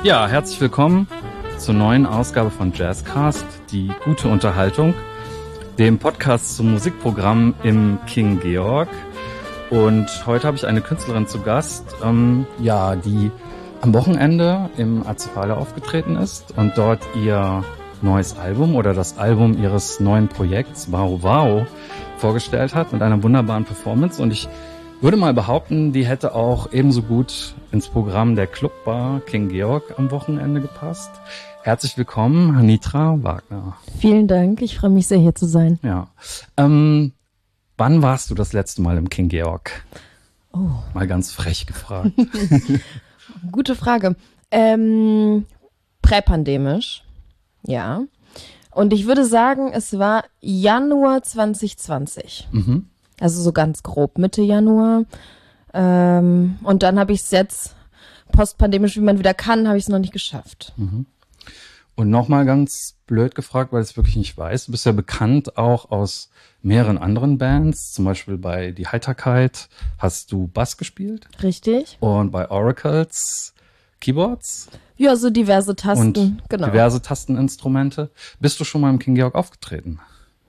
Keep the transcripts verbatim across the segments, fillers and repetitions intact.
Ja, herzlich willkommen zur neuen Ausgabe von Jazzcast, die gute Unterhaltung, dem Podcast zum Musikprogramm im King Georg. Und heute habe ich eine Künstlerin zu Gast, ähm, ja, die am Wochenende im Azefale aufgetreten ist und dort ihr neues Album oder das Album ihres neuen Projekts Wow Wow vorgestellt hat mit einer wunderbaren Performance. Und ich würde mal behaupten, die hätte auch ebenso gut ins Programm der Clubbar King Georg am Wochenende gepasst. Herzlich willkommen, Anitra Wagner. Vielen Dank, ich freue mich sehr, hier zu sein. Ja. Ähm, wann warst du das letzte Mal im King Georg? Oh. Mal ganz frech gefragt. Gute Frage. Ähm, präpandemisch, ja. Und ich würde sagen, es war Januar zwanzig zwanzig. Mhm. Also so ganz grob Mitte Januar. Ähm, und dann habe ich es jetzt postpandemisch, wie man wieder kann, habe ich es noch nicht geschafft. Mhm. Und nochmal ganz blöd gefragt, weil ich es wirklich nicht weiß. Du bist ja bekannt auch aus mehreren anderen Bands. Zum Beispiel bei Die Heiterkeit hast du Bass gespielt. Richtig. Und bei Oracles Keyboards. Ja, so diverse Tasten. Und genau. diverse Tasteninstrumente. Bist du schon mal im King Georg aufgetreten?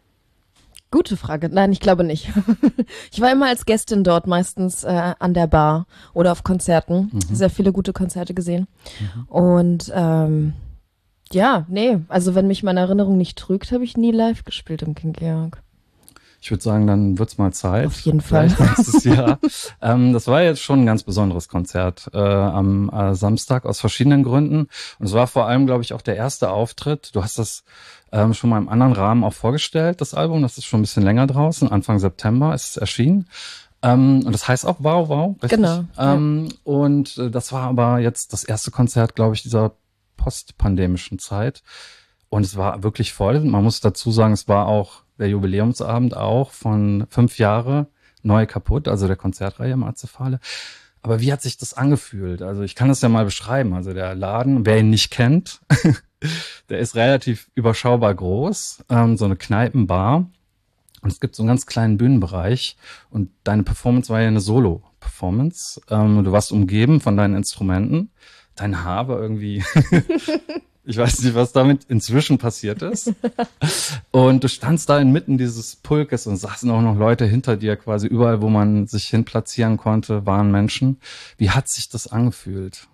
Gute Frage. Nein, ich glaube nicht. Ich war immer als Gästin dort, meistens äh, an der Bar oder auf Konzerten. Mhm. Sehr viele gute Konzerte gesehen. Mhm. Und ähm, ja, nee, also wenn mich meine Erinnerung nicht trügt, habe ich nie live gespielt im King Georg. Ich würde sagen, dann wird's mal Zeit. Auf jeden Fall. Nächstes Jahr. ähm, das war jetzt schon ein ganz besonderes Konzert äh, am äh, Samstag aus verschiedenen Gründen. Und es war vor allem, glaube ich, auch der erste Auftritt. Du hast das ähm, schon mal im anderen Rahmen auch vorgestellt, das Album. Das ist schon ein bisschen länger draußen. Anfang September ist es erschienen. Ähm, und das heißt auch Wow Wow, richtig? Genau. Ähm, ja. Und äh, das war aber jetzt das erste Konzert, glaube ich, dieser postpandemischen Zeit. Und es war wirklich voll. Man muss dazu sagen, es war auch der Jubiläumsabend auch von fünf Jahre neu kaputt, also der Konzertreihe im Azefale. Aber wie hat sich das angefühlt? Also ich kann das ja mal beschreiben. Also der Laden, wer ihn nicht kennt, der ist relativ überschaubar groß, ähm, so eine Kneipenbar. Und es gibt so einen ganz kleinen Bühnenbereich. Und deine Performance war ja eine Solo-Performance. Ähm, du warst umgeben von deinen Instrumenten. Dein Haar war irgendwie... Ich weiß nicht, was damit inzwischen passiert ist. Und du standst da inmitten dieses Pulkes und saßen auch noch Leute hinter dir quasi überall, wo man sich hin platzieren konnte, waren Menschen. Wie hat sich das angefühlt?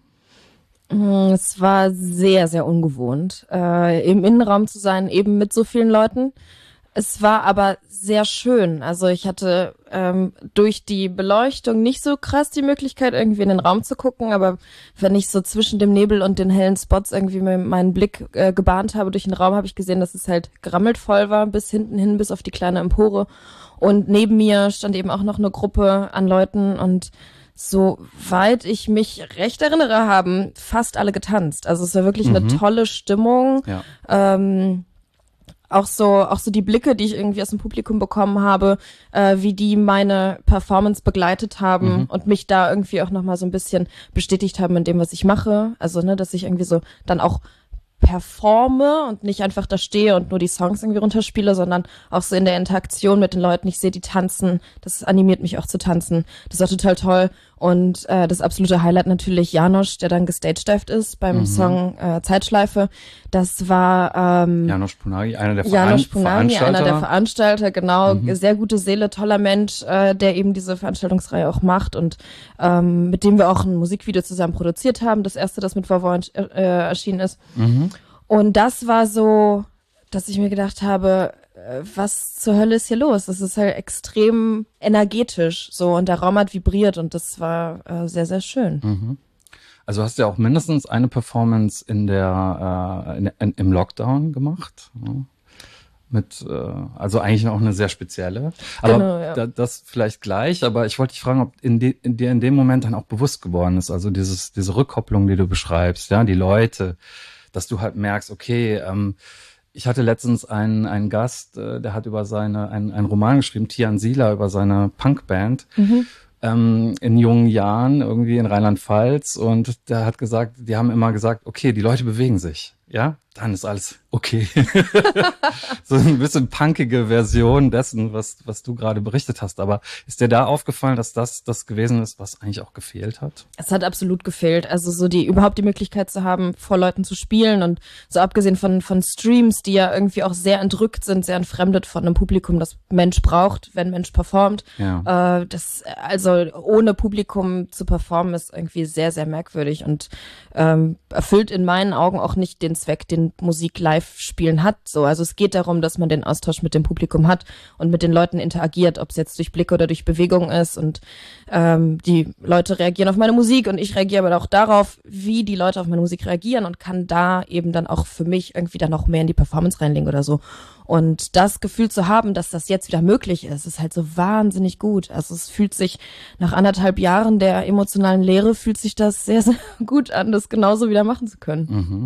Es war sehr, sehr ungewohnt, äh, im Innenraum zu sein, eben mit so vielen Leuten. Es war aber sehr schön. Also ich hatte ähm, durch die Beleuchtung nicht so krass die Möglichkeit, irgendwie in den Raum zu gucken. Aber wenn ich so zwischen dem Nebel und den hellen Spots irgendwie meinen Blick äh, gebahnt habe durch den Raum, habe ich gesehen, dass es halt gerammelt voll war, bis hinten hin, bis auf die kleine Empore. Und neben mir stand eben auch noch eine Gruppe an Leuten. Und soweit ich mich recht erinnere, haben fast alle getanzt. Also es war wirklich mhm. eine tolle Stimmung. Ja. Ähm, Auch so, auch so die Blicke, die ich irgendwie aus dem Publikum bekommen habe, äh, wie die meine Performance begleitet haben mhm. und mich da irgendwie auch nochmal so ein bisschen bestätigt haben in dem, was ich mache. Also, ne, dass ich irgendwie so dann auch performe und nicht einfach da stehe und nur die Songs irgendwie runterspiele, sondern auch so in der Interaktion mit den Leuten. Ich sehe die tanzen, das animiert mich auch zu tanzen. Das war total toll. Und äh, das absolute Highlight natürlich Janosch, der dann gestagedived ist beim mhm. Song äh, Zeitschleife. Das war ähm, Janosch Punagi, einer der Janosch Veran Punagi, Veranstalter. einer der Veranstalter, genau. Mhm. Sehr gute Seele, toller Mensch, äh, der eben diese Veranstaltungsreihe auch macht und ähm, mit dem wir auch ein Musikvideo zusammen produziert haben. Das erste, das mit Vavon äh, erschienen ist. Mhm. Und das war so, dass ich mir gedacht habe, was zur Hölle ist hier los? Das ist halt extrem energetisch so und der Raum hat vibriert und das war äh, sehr, sehr schön. Mhm. Also hast du ja auch mindestens eine Performance in der äh, in, in, im Lockdown gemacht. Ja. Mit, äh, also eigentlich auch eine sehr spezielle. Aber genau, ja. da, das vielleicht gleich, aber ich wollte dich fragen, ob in, de, in dir in dem Moment dann auch bewusst geworden ist, also dieses diese Rückkopplung, die du beschreibst, ja, die Leute, dass du halt merkst, okay, ähm, ich hatte letztens einen, einen Gast, äh, der hat über seine, einen, einen Roman geschrieben, Tian Sila, über seine Punkband, mhm. ähm, in jungen Jahren, irgendwie in Rheinland-Pfalz. Und der hat gesagt, die haben immer gesagt, okay, die Leute bewegen sich, ja. dann ist alles okay. So ein bisschen punkige Version dessen, was was du gerade berichtet hast. Aber ist dir da aufgefallen, dass das das gewesen ist, was eigentlich auch gefehlt hat? Es hat absolut gefehlt. Also so die überhaupt die Möglichkeit zu haben, vor Leuten zu spielen und so abgesehen von von Streams, die ja irgendwie auch sehr entrückt sind, sehr entfremdet von einem Publikum, das Mensch braucht, wenn Mensch performt. Ja. Äh, das also ohne Publikum zu performen ist irgendwie sehr sehr merkwürdig und ähm, erfüllt in meinen Augen auch nicht den Zweck, den Musik live spielen hat. So, also es geht darum, dass man den Austausch mit dem Publikum hat und mit den Leuten interagiert, ob es jetzt durch Blick oder durch Bewegung ist und ähm, die Leute reagieren auf meine Musik und ich reagiere aber auch darauf, wie die Leute auf meine Musik reagieren und kann da eben dann auch für mich irgendwie dann noch mehr in die Performance reinlegen oder so. Und das Gefühl zu haben, dass das jetzt wieder möglich ist, ist halt so wahnsinnig gut. Also es fühlt sich nach anderthalb Jahren der emotionalen Leere fühlt sich das sehr, sehr gut an, das genauso wieder machen zu können. Mhm.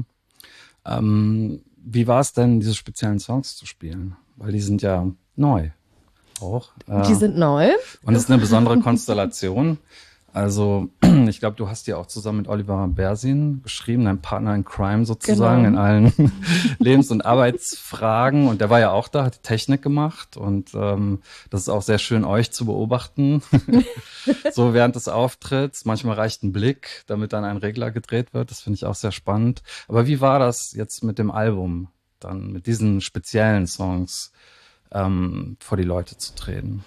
Ähm, wie war es denn, diese speziellen Songs zu spielen? Weil die sind ja neu auch. Äh, die sind neu. Und es ist eine besondere Konstellation. Also ich glaube, du hast ja auch zusammen mit Oliver Bersin geschrieben, dein Partner in Crime sozusagen, genau. in allen Lebens- und Arbeitsfragen. Und der war ja auch da, hat die Technik gemacht. Und ähm, das ist auch sehr schön, euch zu beobachten, so während des Auftritts. Manchmal reicht ein Blick, damit dann ein Regler gedreht wird. Das finde ich auch sehr spannend. Aber wie war das jetzt mit dem Album, dann mit diesen speziellen Songs ähm, vor die Leute zu treten?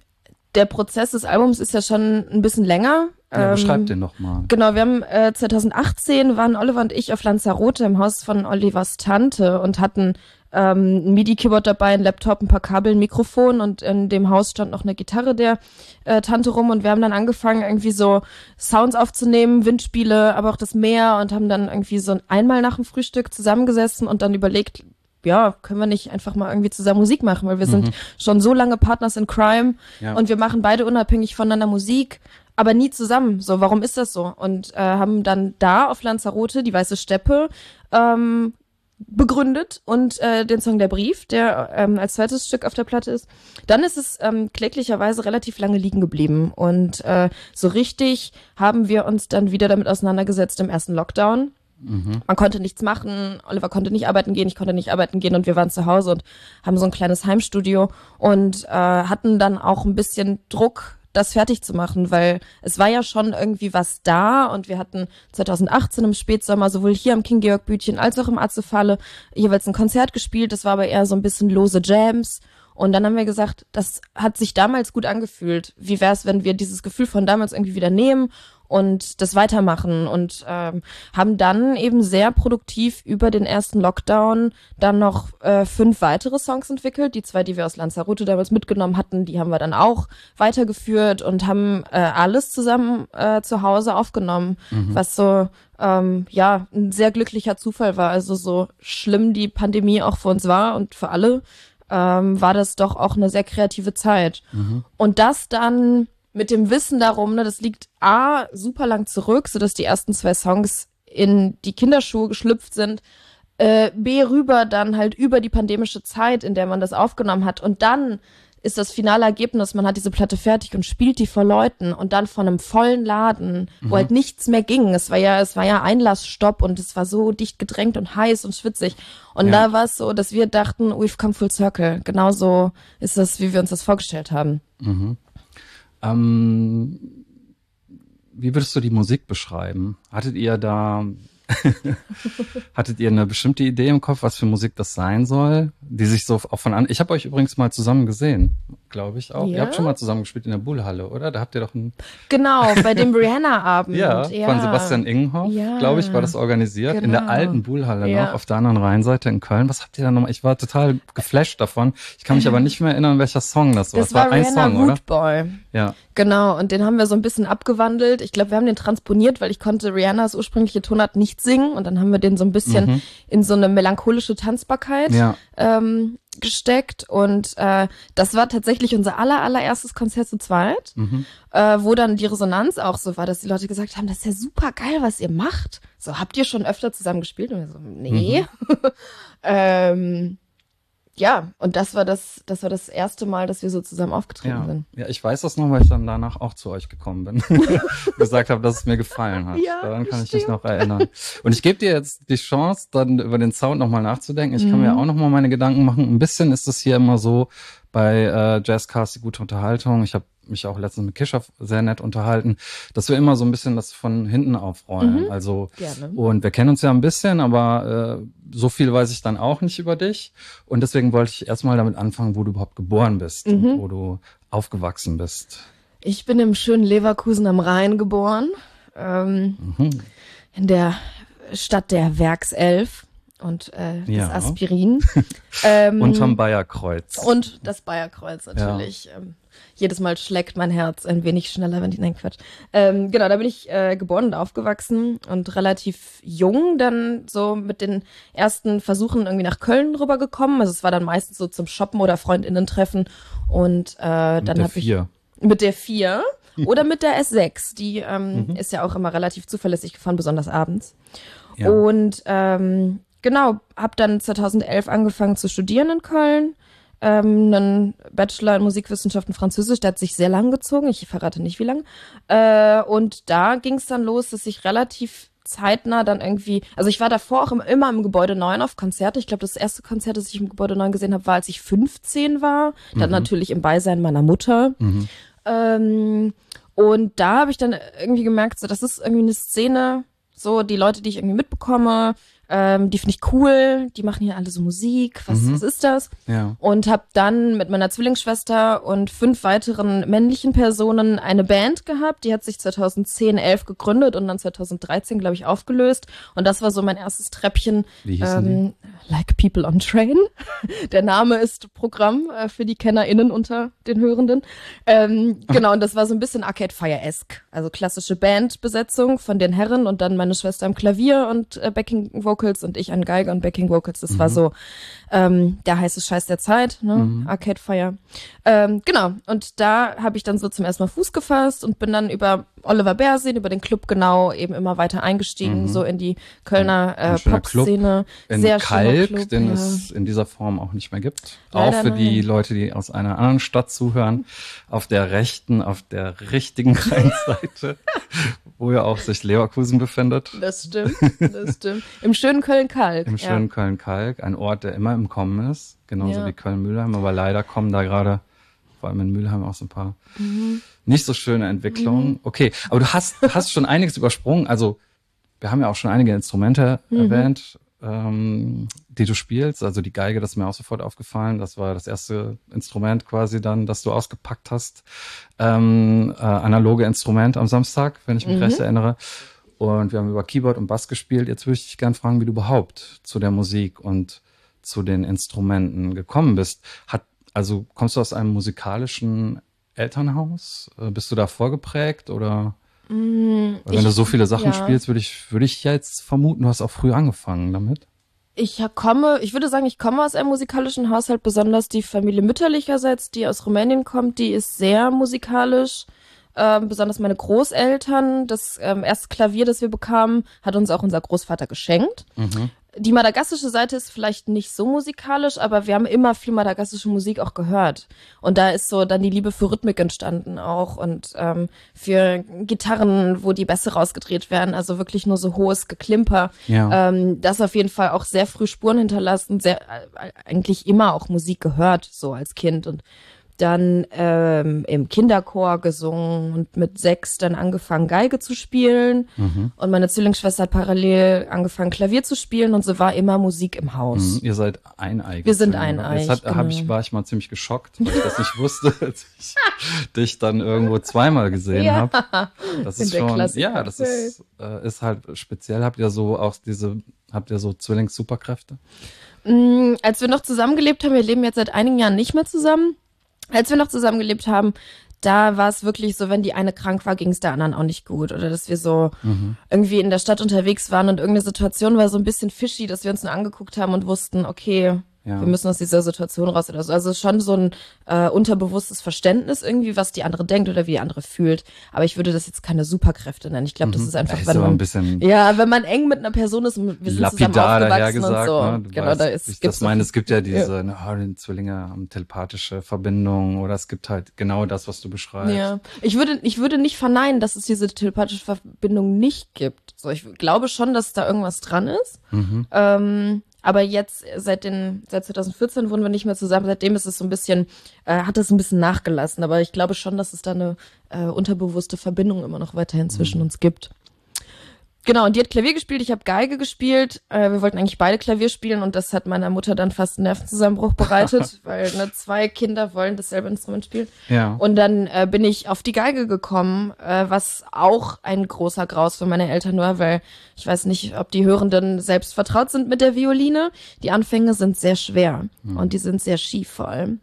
Der Prozess des Albums ist ja schon ein bisschen länger. Ja, beschreib ähm, den noch mal. Genau, wir haben äh, zwanzig achtzehn waren Oliver und ich auf Lanzarote im Haus von Olivers Tante und hatten ähm, ein MIDI-Keyboard dabei, ein Laptop, ein paar Kabel, ein Mikrofon und in dem Haus stand noch eine Gitarre der äh, Tante rum und wir haben dann angefangen irgendwie so Sounds aufzunehmen, Windspiele, aber auch das Meer und haben dann irgendwie so einmal nach dem Frühstück zusammengesessen und dann überlegt, ja, können wir nicht einfach mal irgendwie zusammen Musik machen, weil wir mhm. sind schon so lange Partners in Crime ja. und wir machen beide unabhängig voneinander Musik, aber nie zusammen. So, warum ist das so? Und äh, haben dann da auf Lanzarote die Weiße Steppe ähm, begründet und äh, den Song Der Brief, der ähm, als zweites Stück auf der Platte ist. Dann ist es ähm, kläglicherweise relativ lange liegen geblieben und äh, so richtig haben wir uns dann wieder damit auseinandergesetzt im ersten Lockdown. Mhm. Man konnte nichts machen, Oliver konnte nicht arbeiten gehen, ich konnte nicht arbeiten gehen und wir waren zu Hause und haben so ein kleines Heimstudio und äh, hatten dann auch ein bisschen Druck, das fertig zu machen, weil es war ja schon irgendwie was da und wir hatten zwanzig achtzehn im Spätsommer sowohl hier am King-Georg-Bütchen als auch im Atzefalle jeweils ein Konzert gespielt, das war aber eher so ein bisschen lose Jams. Und dann haben wir gesagt, das hat sich damals gut angefühlt. Wie wäre es, wenn wir dieses Gefühl von damals irgendwie wieder nehmen und das weitermachen und ähm, haben dann eben sehr produktiv über den ersten Lockdown dann noch äh, fünf weitere Songs entwickelt. Die zwei, die wir aus Lanzarote damals mitgenommen hatten, die haben wir dann auch weitergeführt und haben äh, alles zusammen äh, zu Hause aufgenommen, mhm. was so ähm, ja ein sehr glücklicher Zufall war. Also so schlimm die Pandemie auch für uns war und für alle, ähm, war das doch auch eine sehr kreative Zeit. Mhm. Und das dann mit dem Wissen darum, ne, das liegt A, super lang zurück, sodass die ersten zwei Songs in die Kinderschuhe geschlüpft sind, äh, B, rüber dann halt über die pandemische Zeit, in der man das aufgenommen hat und dann ist das finale Ergebnis, man hat diese Platte fertig und spielt die vor Leuten und dann von einem vollen Laden, mhm. wo halt nichts mehr ging. Es war ja, es war ja Einlassstopp und es war so dicht gedrängt und heiß und schwitzig. Und ja. da war es so, dass wir dachten, we've come full circle. Genauso ist das, wie wir uns das vorgestellt haben. Mhm. Ähm, wie würdest du die Musik beschreiben? Hattet ihr da, hattet ihr eine bestimmte Idee im Kopf, was für Musik das sein soll? Die sich so auch von an, ich habe euch übrigens mal zusammen gesehen, glaube ich auch. Ja? Ihr habt schon mal zusammen gespielt in der Bullhalle, oder? Da habt ihr doch ein Genau, bei dem Rihanna-Abend. ja, ja, von Sebastian Ingenhoff, ja, glaube ich, war das organisiert. Genau. In der alten Bullhalle ja. noch, auf der anderen Rheinseite in Köln. Was habt ihr da nochmal? Ich war total geflasht davon. Ich kann mich aber nicht mehr erinnern, welcher Song das war. Das, das war, war ein Rihanna Song, Root Boy. Ja. Genau, und den haben wir so ein bisschen abgewandelt. Ich glaube, wir haben den transponiert, weil ich konnte Rihannas ursprüngliche Tonart nicht singen und dann haben wir den so ein bisschen mhm. in so eine melancholische Tanzbarkeit ja. ähm, gesteckt und äh, das war tatsächlich unser aller allererstes Konzert zu zweit, mhm. äh, wo dann die Resonanz auch so war, dass die Leute gesagt haben, das ist ja super geil, was ihr macht. So, habt ihr schon öfter zusammen gespielt? Und wir so, nee. Mhm. ähm, ja, und das war das, das war das erste Mal, dass wir so zusammen aufgetreten Ja. sind. Ja, ich weiß das noch, weil ich dann danach auch zu euch gekommen bin. Gesagt habe, dass es mir gefallen hat. Ja, Daran kann ich stimmt. mich noch erinnern. Und ich gebe dir jetzt die Chance, dann über den Sound nochmal nachzudenken. Ich kann Mhm. mir auch nochmal meine Gedanken machen. Ein bisschen ist es hier immer so bei äh, Jazzcast, die gute Unterhaltung. Ich habe mich auch letztens mit Kischoff sehr nett unterhalten, dass wir immer so ein bisschen das von hinten aufrollen. Mhm. Also Gerne. und wir kennen uns ja ein bisschen, aber äh, so viel weiß ich dann auch nicht über dich. Und deswegen wollte ich erstmal damit anfangen, wo du überhaupt geboren bist Mhm. und wo du aufgewachsen bist. Ich bin im schönen Leverkusen am Rhein geboren, ähm, Mhm. in der Stadt der Werkself und äh, des Ja. Aspirin. ähm, Unterm Bayerkreuz. Und das Bayerkreuz natürlich. Ähm, jedes Mal schlägt mein Herz ein wenig schneller, wenn ich, nein, Quatsch. Ähm, genau, da bin ich äh, geboren und aufgewachsen und relativ jung dann so mit den ersten Versuchen irgendwie nach Köln rübergekommen. Also es war dann meistens so zum Shoppen oder FreundInnen-Treffen und äh, Mit dann der habe ich vier. mit der vier oder mit der S sechs. Die ähm, Mhm. ist ja auch immer relativ zuverlässig gefahren, besonders abends. Ja. Und ähm, genau, habe dann zweitausendelf angefangen zu studieren in Köln. Ähm, einen Bachelor in Musikwissenschaften Französisch, der hat sich sehr lang gezogen, ich verrate nicht wie lang. Äh, und da ging es dann los, dass ich relativ zeitnah dann irgendwie, also ich war davor auch im, immer im Gebäude neun auf Konzerte. Ich glaube, das erste Konzert, das ich im Gebäude neun gesehen habe, war, als ich fünfzehn war. Dann Mhm. natürlich im Beisein meiner Mutter. Mhm. Ähm, und da habe ich dann irgendwie gemerkt, so, das ist irgendwie eine Szene, so die Leute, die ich irgendwie mitbekomme, ähm, die finde ich cool, die machen hier alle so Musik, was, Mhm. was ist das? Ja. Und habe dann mit meiner Zwillingsschwester und fünf weiteren männlichen Personen eine Band gehabt, die hat sich zweitausendzehn, elf gegründet und dann zweitausenddreizehn, glaube ich, aufgelöst. Und das war so mein erstes Treppchen. Wie hießen ähm, Like People on Train. Der Name ist Programm äh, für die KennerInnen unter den Hörenden. Ähm, genau, und das war so ein bisschen Arcade Fire-esque. Also klassische Bandbesetzung von den Herren und dann meine Schwester am Klavier und äh, Backing Vocals und ich an Geige und Backing Vocals. Das Mhm. war so ähm, der heiße Scheiß der Zeit, ne? Mhm. Arcade Fire. Ähm, genau, und da habe ich dann so zum ersten Mal Fuß gefasst und bin dann über Oliver Bärsehen, über den Club genau eben immer weiter eingestiegen, Mhm. so in die Kölner Ein äh, schöner Club Pop-Szene. In Sehr Kalk, schöner Club, den ja. es in dieser Form auch nicht mehr gibt. Leider auch für die nein. Leute, die aus einer anderen Stadt zuhören. Auf der rechten, auf der richtigen Rheinseite, wo ja auch sich Leverkusen befindet. Das stimmt, das stimmt. Im schönen Köln-Kalk. Im schönen Köln-Kalk, ein Ort, der immer im Kommen ist, genauso Ja. wie Köln-Mülheim, aber leider kommen da gerade, vor allem in Mülheim, auch so ein paar nicht so schöne Entwicklungen. Okay, aber du hast, hast schon einiges übersprungen, also wir haben ja auch schon einige Instrumente erwähnt, ähm, die du spielst, also die Geige, das ist mir auch sofort aufgefallen, das war das erste Instrument quasi dann, das du ausgepackt hast, ähm, äh, analoge Instrument am Samstag, wenn ich mich recht erinnere. Und wir haben über Keyboard und Bass gespielt. Jetzt würde ich dich gerne fragen, wie du überhaupt zu der Musik und zu den Instrumenten gekommen bist. Hat, also kommst du aus einem musikalischen Elternhaus? Äh, Bist du da vorgeprägt oder? Mm, Weil wenn ich- du so viele Sachen ja. spielst, würde ich, würde ich jetzt vermuten, du hast auch früh angefangen damit. Ich komme, ich würde sagen, ich komme aus einem musikalischen Haushalt, besonders die Familie mütterlicherseits, die aus Rumänien kommt, die ist sehr musikalisch. Ähm, besonders meine Großeltern, das ähm, erste Klavier, das wir bekamen, hat uns auch unser Großvater geschenkt. Mhm. Die madagassische Seite ist vielleicht nicht so musikalisch, aber wir haben immer viel madagassische Musik auch gehört. Und da ist so dann die Liebe für Rhythmik entstanden auch und ähm, für Gitarren, wo die Bässe rausgedreht werden, also wirklich nur so hohes Geklimper. Ja. Ähm, das auf jeden Fall auch sehr früh Spuren hinterlassen, sehr äh, eigentlich immer auch Musik gehört, so als Kind und dann ähm, im Kinderchor gesungen und mit sechs dann angefangen Geige zu spielen Mhm. und meine Zwillingsschwester hat parallel angefangen Klavier zu spielen und so war immer Musik im Haus. Mhm. Ihr seid eineig. Wir sind eineig, Jetzt hat, hab genau. ich, war ich mal ziemlich geschockt, weil ich das nicht wusste, als ich dich dann irgendwo zweimal gesehen Ja. habe. Das In ist der schon, Klassiker. ja, das ist, äh, ist halt speziell. Habt ihr so auch diese, habt ihr so Zwillings-Superkräfte? Mm, als wir noch zusammengelebt haben, wir leben jetzt seit einigen Jahren nicht mehr zusammen, als wir noch zusammengelebt haben, da war es wirklich so, wenn die eine krank war, ging es der anderen auch nicht gut. Oder dass wir so Mhm. irgendwie in der Stadt unterwegs waren und irgendeine Situation war so ein bisschen fishy, dass wir uns nur angeguckt haben und wussten, okay, Ja. Wir müssen aus dieser Situation raus oder so. Also schon so ein äh, unterbewusstes Verständnis irgendwie, was die andere denkt oder wie die andere fühlt. Aber ich würde das jetzt keine Superkräfte nennen. Ich glaube, das ist einfach, das ist wenn aber man, ein bisschen ja, wenn man eng mit einer Person ist und wir sind zusammen lapidar aufgewachsen dahergesagt, und so. ne? Du Genau, weißt, da ist, ich gibt's das meine, so, es gibt ja diese, ja. Ne, oh, die Zwillinge haben telepathische Verbindungen oder es gibt halt genau das, was du beschreibst. Ja, ich würde, ich würde nicht verneinen, dass es diese telepathische Verbindung nicht gibt. So, ich glaube schon, dass da irgendwas dran ist. Mhm. Ähm, aber jetzt seit den seit zwanzig vierzehn wohnen wir nicht mehr zusammen. Seitdem ist es so ein bisschen, äh, hat es ein bisschen nachgelassen. Aber ich glaube schon, dass es da eine äh, unterbewusste Verbindung immer noch weiterhin zwischen Mhm. uns gibt. Genau, und die hat Klavier gespielt, ich habe Geige gespielt. Äh, wir wollten eigentlich beide Klavier spielen und das hat meiner Mutter dann fast einen Nervenzusammenbruch bereitet, weil ne, zwei Kinder wollen dasselbe Instrument spielen. Ja. Und dann äh, bin ich auf die Geige gekommen, äh, was auch ein großer Graus für meine Eltern war, weil ich weiß nicht, ob die Hörenden selbst vertraut sind mit der Violine. Die Anfänge sind sehr schwer Mhm. und die sind sehr schief vor allem.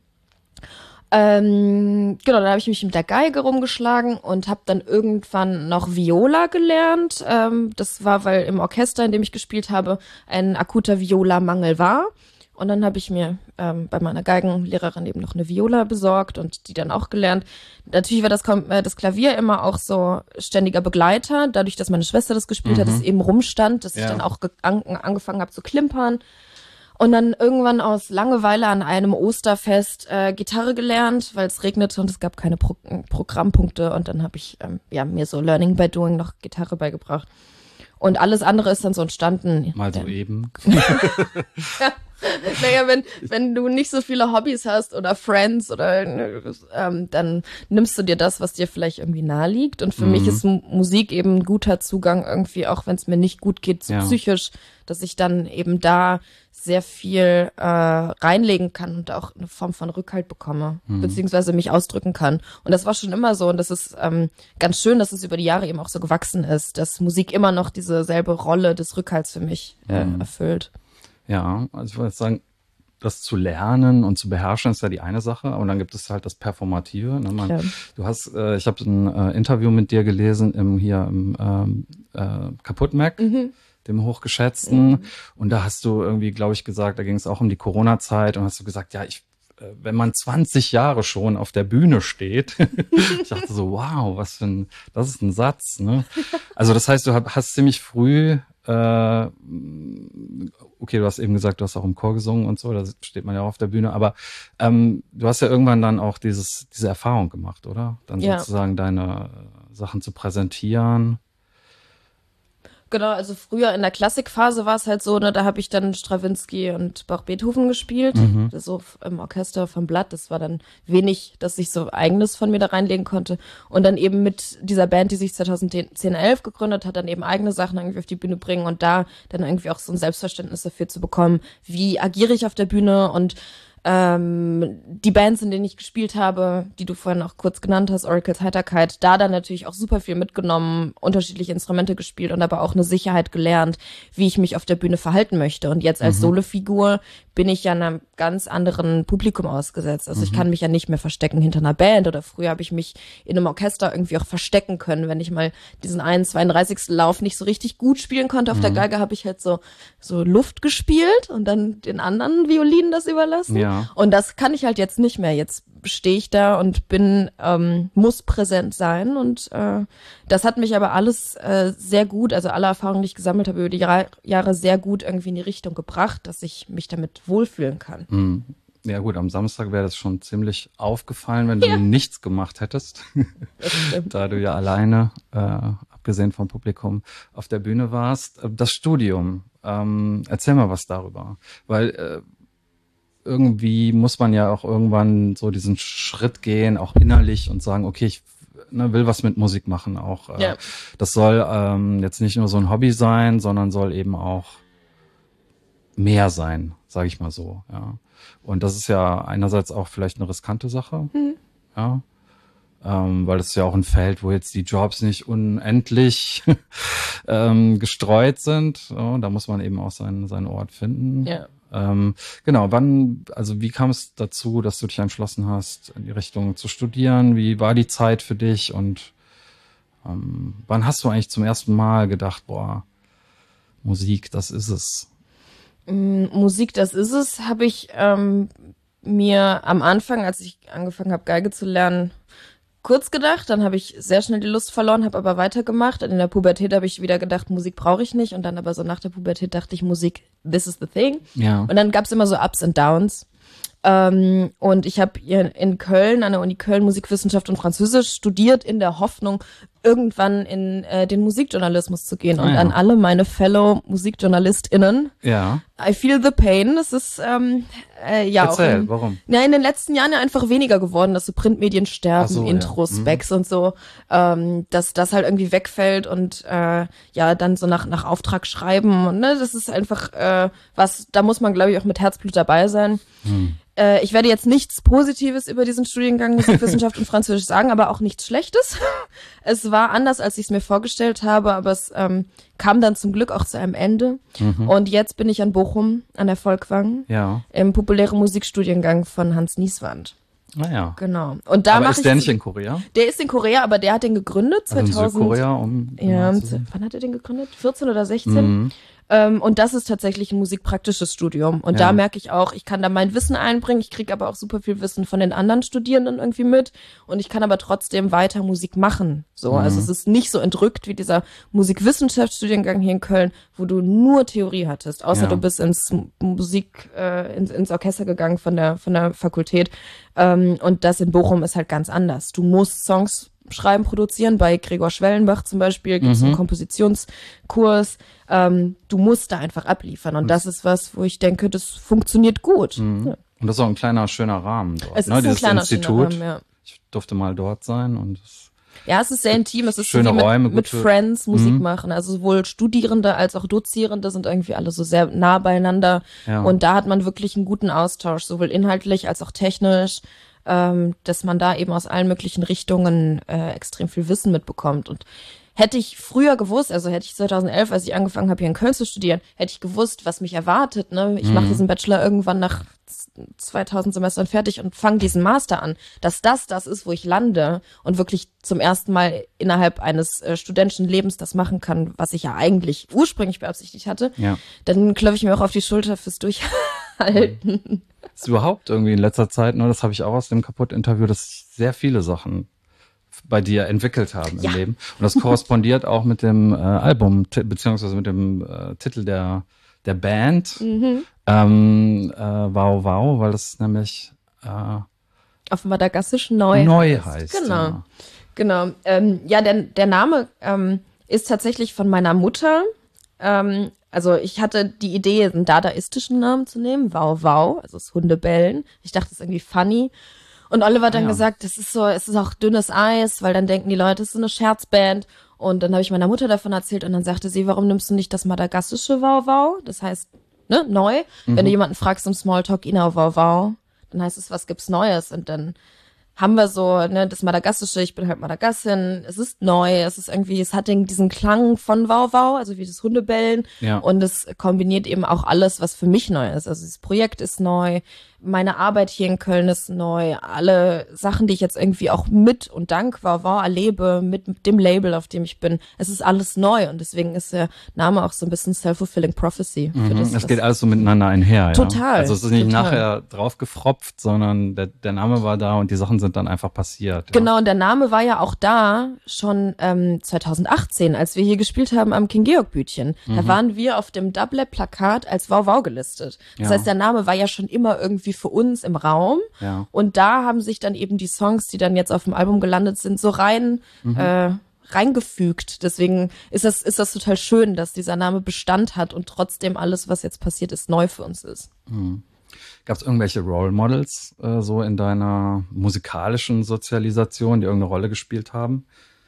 Ähm, genau, dann habe ich mich mit der Geige rumgeschlagen und habe dann irgendwann noch Viola gelernt. Ähm, das war, weil im Orchester, in dem ich gespielt habe, ein akuter Viola-Mangel war. Und dann habe ich mir ähm, bei meiner Geigenlehrerin eben noch eine Viola besorgt und die dann auch gelernt. Natürlich war das, äh, das Klavier immer auch so ständiger Begleiter, dadurch, dass meine Schwester das gespielt Mhm. hat, es eben rumstand, dass Ja. ich dann auch an, angefangen habe zu klimpern. Und dann irgendwann aus Langeweile an einem Osterfest äh, Gitarre gelernt, weil es regnete und es gab keine Pro Programmpunkte. Und dann habe ich ähm, ja, mir so Learning by Doing noch Gitarre beigebracht. Und alles andere ist dann so entstanden. Mal so Dann, eben. naja, wenn, wenn du nicht so viele Hobbys hast oder Friends oder ähm, dann nimmst du dir das, was dir vielleicht irgendwie nahe liegt. Und für Mhm. mich ist M Musik eben ein guter Zugang irgendwie, auch wenn es mir nicht gut geht, so Ja. psychisch, dass ich dann eben da sehr viel äh, reinlegen kann und auch eine Form von Rückhalt bekomme, Mhm. beziehungsweise mich ausdrücken kann. Und das war schon immer so und das ist ähm, ganz schön, dass es über die Jahre eben auch so gewachsen ist, dass Musik immer noch diese selbe Rolle des Rückhalts für mich äh, Mhm. erfüllt. Ja, also ich würde sagen, das zu lernen und zu beherrschen ist ja die eine Sache, aber dann gibt es halt das Performative. Ne? Man, Ja. du hast, äh, ich habe ein äh, Interview mit dir gelesen im hier im ähm, äh, Kaputt Mac, Mhm. dem hochgeschätzten, und da hast du irgendwie, glaube ich, gesagt, da ging es auch um die Corona-Zeit und hast du gesagt, ja, ich äh, wenn man zwanzig Jahre schon auf der Bühne steht, ich dachte so, wow, was für ein, das ist ein Satz, ne? Also das heißt, du hab, hast ziemlich früh äh, okay, du hast eben gesagt, du hast auch im Chor gesungen und so, da steht man ja auch auf der Bühne, aber ähm, du hast ja irgendwann dann auch dieses, diese Erfahrung gemacht, oder? Dann Ja. sozusagen deine äh, Sachen zu präsentieren. Genau, also früher in der Klassikphase war es halt so, ne, da habe ich dann Strawinsky und Bach-Beethoven gespielt, Mhm. so im Orchester vom Blatt. Das war dann wenig, dass ich so Eigenes von mir da reinlegen konnte. Und dann eben mit dieser Band, die sich zweitausendzehn, elf gegründet hat, dann eben eigene Sachen irgendwie auf die Bühne bringen und da dann irgendwie auch so ein Selbstverständnis dafür zu bekommen, wie agiere ich auf der Bühne und ähm, die Bands, in denen ich gespielt habe, die du vorhin auch kurz genannt hast, Oracles Heiterkeit, da dann natürlich auch super viel mitgenommen, unterschiedliche Instrumente gespielt und aber auch eine Sicherheit gelernt, wie ich mich auf der Bühne verhalten möchte. Und jetzt als Mhm. Solofigur bin ich ja einem ganz anderen Publikum ausgesetzt. Also ich Mhm. kann mich ja nicht mehr verstecken hinter einer Band oder früher habe ich mich in einem Orchester irgendwie auch verstecken können. Wenn ich mal diesen einen zweiunddreißigsten Lauf nicht so richtig gut spielen konnte auf der Mhm. Geige, habe ich halt so, so Luft gespielt und dann den anderen Violinen das überlassen. Ja. Und das kann ich halt jetzt nicht mehr. Jetzt stehe ich da und bin, ähm, muss präsent sein. Und äh, das hat mich aber alles äh, sehr gut, also alle Erfahrungen, die ich gesammelt habe über die Jahre, Jahre sehr gut irgendwie in die Richtung gebracht, dass ich mich damit wohlfühlen kann. Mhm. Ja gut, am Samstag wäre das schon ziemlich aufgefallen, wenn du Ja. nichts gemacht hättest, Das stimmt. da du ja alleine, äh, abgesehen vom Publikum, auf der Bühne warst. Äh, Das Studium, ähm, erzähl mal was darüber, weil äh, irgendwie muss man ja auch irgendwann so diesen Schritt gehen, auch innerlich und sagen, okay, ich ne, will was mit Musik machen auch. Äh, Ja. Das soll ähm, jetzt nicht nur so ein Hobby sein, sondern soll eben auch mehr sein, sage ich mal so. Ja. Und das ist ja einerseits auch vielleicht eine riskante Sache, Mhm. ja, ähm, weil es ja auch ein Feld, wo jetzt die Jobs nicht unendlich ähm, gestreut sind. Ja, da muss man eben auch seinen seinen Ort finden. Ja. Ähm, genau, wann, also wie kam es dazu, dass du dich entschlossen hast, in die Richtung zu studieren? Wie war die Zeit für dich und ähm, wann hast du eigentlich zum ersten Mal gedacht, boah, Musik, das ist es? Musik, das ist es, habe ich ähm, mir am Anfang, als ich angefangen habe, Geige zu lernen, kurz gedacht. Dann habe ich sehr schnell die Lust verloren, habe aber weitergemacht. Und in der Pubertät habe ich wieder gedacht, Musik brauche ich nicht. Und dann aber so nach der Pubertät dachte ich, Musik, this is the thing. Ja. Und dann gab es immer so Ups und Downs. Ähm, und ich habe in Köln, an der Uni Köln, Musikwissenschaft und Französisch studiert, in der Hoffnung, irgendwann in äh, den Musikjournalismus zu gehen. Ah, und ja. an alle meine Fellow MusikjournalistInnen, Ja. I feel the pain. Es ist ähm, äh, ja Erzähl, auch in, warum? ja, in den letzten Jahren ja einfach weniger geworden, dass so Printmedien sterben, Ach so, ja. Intros, Mhm. Specs und so, ähm, dass das halt irgendwie wegfällt und äh, ja, dann so nach nach Auftrag schreiben. Und, ne, das ist einfach äh, was, da muss man, glaube ich, auch mit Herzblut dabei sein. Hm. Äh, ich werde jetzt nichts Positives über diesen Studiengang Musikwissenschaft und Französisch sagen, aber auch nichts Schlechtes. Es war anders, als ich es mir vorgestellt habe, aber es ähm, kam dann zum Glück auch zu einem Ende. Mhm. Und jetzt bin ich an Bochum, an der Volkwang, Ja. im populären Musikstudiengang von Hans Nieswand. Naja. Genau. Und da Aber mache ist ich. der nicht in Korea? Der ist in Korea, aber der hat den gegründet Also in zweitausend. Südkorea, um Ja, genau zu sein? wann hat er den gegründet? vierzehn oder sechzehn? Mhm. Ähm, und das ist tatsächlich ein musikpraktisches Studium. Und Ja. da merke ich auch, ich kann da mein Wissen einbringen, ich kriege aber auch super viel Wissen von den anderen Studierenden irgendwie mit. Und ich kann aber trotzdem weiter Musik machen. So, Mhm. also es ist nicht so entrückt wie dieser Musikwissenschaftsstudiengang hier in Köln, wo du nur Theorie hattest, außer Ja. du bist ins Musik, äh, ins, ins Orchester gegangen von der von der Fakultät. Ähm, und das in Bochum ist halt ganz anders. Du musst Songs schreiben, produzieren. Bei Gregor Schwellenbach zum Beispiel gibt es Mhm. einen Kompositionskurs. Ähm, du musst da einfach abliefern. Und das ist was, wo ich denke, das funktioniert gut. Mhm. Ja. Und das ist auch ein kleiner, schöner Rahmen dort. Es ist ne? ein Dieses kleiner Institut. schöner Rahmen, ja. Ich durfte mal dort sein und es Ja, es ist sehr intim. Es ist Schöne so wie mit, Räume, mit gute- Friends Musik Mhm. machen. Also sowohl Studierende als auch Dozierende sind irgendwie alle so sehr nah beieinander. Ja. Und da hat man wirklich einen guten Austausch, sowohl inhaltlich als auch technisch, ähm, dass man da eben aus allen möglichen Richtungen äh, extrem viel Wissen mitbekommt. Und hätte ich früher gewusst, also hätte ich zweitausendelf, als ich angefangen habe, hier in Köln zu studieren, hätte ich gewusst, was mich erwartet. Ne? Ich Mhm. mache diesen Bachelor irgendwann nach zweitausend Semestern fertig und fange diesen Master an. Dass das das ist, wo ich lande und wirklich zum ersten Mal innerhalb eines äh, studentischen Lebens das machen kann, was ich ja eigentlich ursprünglich beabsichtigt hatte, ja. dann klopfe ich mir auch auf die Schulter fürs Durchhalten. Ist überhaupt irgendwie in letzter Zeit, ne, das habe ich auch aus dem Kaputt-Interview, dass sich sehr viele Sachen bei dir entwickelt haben Ja. im Leben. Und das korrespondiert auch mit dem äh, Album, t- beziehungsweise mit dem äh, Titel der, der Band, Mhm. ähm, äh, Wow Wow, weil das nämlich äh, Auf Madagassisch neu, neu heißt. Genau. Ja. Genau. Ähm, ja, der, der Name ähm, ist tatsächlich von meiner Mutter. Ähm, also ich hatte die Idee, einen dadaistischen Namen zu nehmen, Wow Wow, also das Hundebellen. Ich dachte, das ist irgendwie funny. Und Oliver hat dann Ah, ja. gesagt, das ist so, es ist auch dünnes Eis, weil dann denken die Leute, es ist so eine Scherzband. Und dann habe ich meiner Mutter davon erzählt und dann sagte sie, warum nimmst du nicht das madagassische Wow Wow? Das heißt, ne, neu. Mhm. Wenn du jemanden fragst im Smalltalk, Ina Wow Wow, dann heißt es, was gibt's Neues? Und dann haben wir so, ne, das Madagassische, ich bin halt Madagassin, es ist neu, es ist irgendwie, es hat den, diesen Klang von Wow Wow, also wie das Hundebellen. Ja. Und es kombiniert eben auch alles, was für mich neu ist. Also das Projekt ist neu, meine Arbeit hier in Köln ist neu, alle Sachen, die ich jetzt irgendwie auch mit und dank Wow Wow erlebe, mit dem Label, auf dem ich bin, es ist alles neu und deswegen ist der Name auch so ein bisschen self-fulfilling prophecy. Für Mhm. das, Es was- geht alles so miteinander einher. Total, Ja? Also es ist nicht total. nachher draufgefropft, sondern der, der Name war da und die Sachen sind dann einfach passiert. Ja. Genau, und der Name war ja auch da schon ähm, zweitausendachtzehn, als wir hier gespielt haben am King-Georg-Bütchen. Da waren wir auf dem Double-Plakat als Wow Wow gelistet. Das Ja. heißt, der Name war ja schon immer irgendwie für uns im Raum. Ja. Und da haben sich dann eben die Songs, die dann jetzt auf dem Album gelandet sind, so rein äh, reingefügt. Deswegen ist das, ist das total schön, dass dieser Name Bestand hat und trotzdem alles, was jetzt passiert ist, neu für uns ist. Gab es irgendwelche Role Models äh, so in deiner musikalischen Sozialisation, die irgendeine Rolle gespielt haben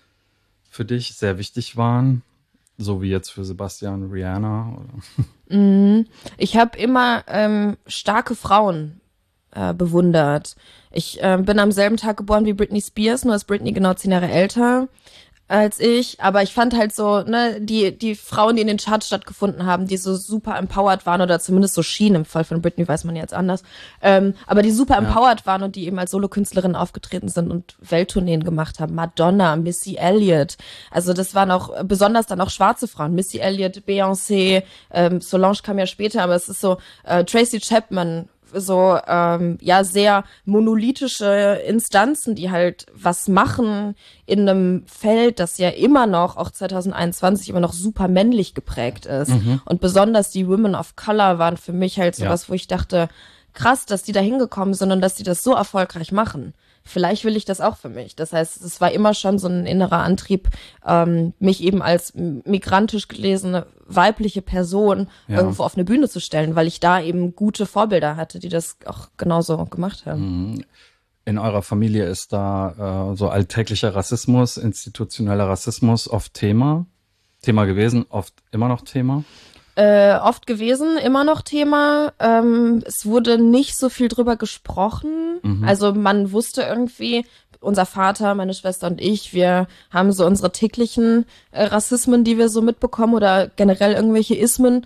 für dich, sehr wichtig waren? So wie jetzt für Sebastian Rihanna? Oder? Ich habe immer ähm, starke Frauen äh, bewundert. Ich äh, bin am selben Tag geboren wie Britney Spears, nur ist Britney genau zehn Jahre älter. als ich, aber ich fand halt so, ne, die die Frauen, die in den Charts stattgefunden haben, die so super empowered waren oder zumindest so schienen, im Fall von Britney weiß man jetzt anders, ähm, aber die super ja. empowered waren und die eben als Solokünstlerinnen aufgetreten sind und Welttourneen gemacht haben. Madonna, Missy Elliott, also das waren auch besonders dann auch schwarze Frauen, Missy Elliott, Beyoncé, ähm, Solange kam ja später, aber es ist so, äh, Tracy Chapman, so ähm, ja sehr monolithische Instanzen, die halt was machen in einem Feld, das ja immer noch, auch zwanzig einundzwanzig, immer noch super männlich geprägt ist. Mhm. Und besonders die Women of Color waren für mich halt sowas, ja. wo ich dachte, krass, dass die da hingekommen sind und dass die das so erfolgreich machen. Vielleicht will ich das auch für mich. Das heißt, es war immer schon so ein innerer Antrieb, ähm, mich eben als migrantisch gelesene weibliche Person ja. irgendwo auf eine Bühne zu stellen, weil ich da eben gute Vorbilder hatte, die das auch genauso gemacht haben. In eurer Familie ist da äh, so alltäglicher Rassismus, institutioneller Rassismus oft Thema, Thema gewesen, oft immer noch Thema? Äh, oft gewesen, immer noch Thema. Ähm, es wurde nicht so viel drüber gesprochen. Mhm. Also man wusste irgendwie, unser Vater, meine Schwester und ich, wir haben so unsere täglichen äh, Rassismen, die wir so mitbekommen oder generell irgendwelche Ismen,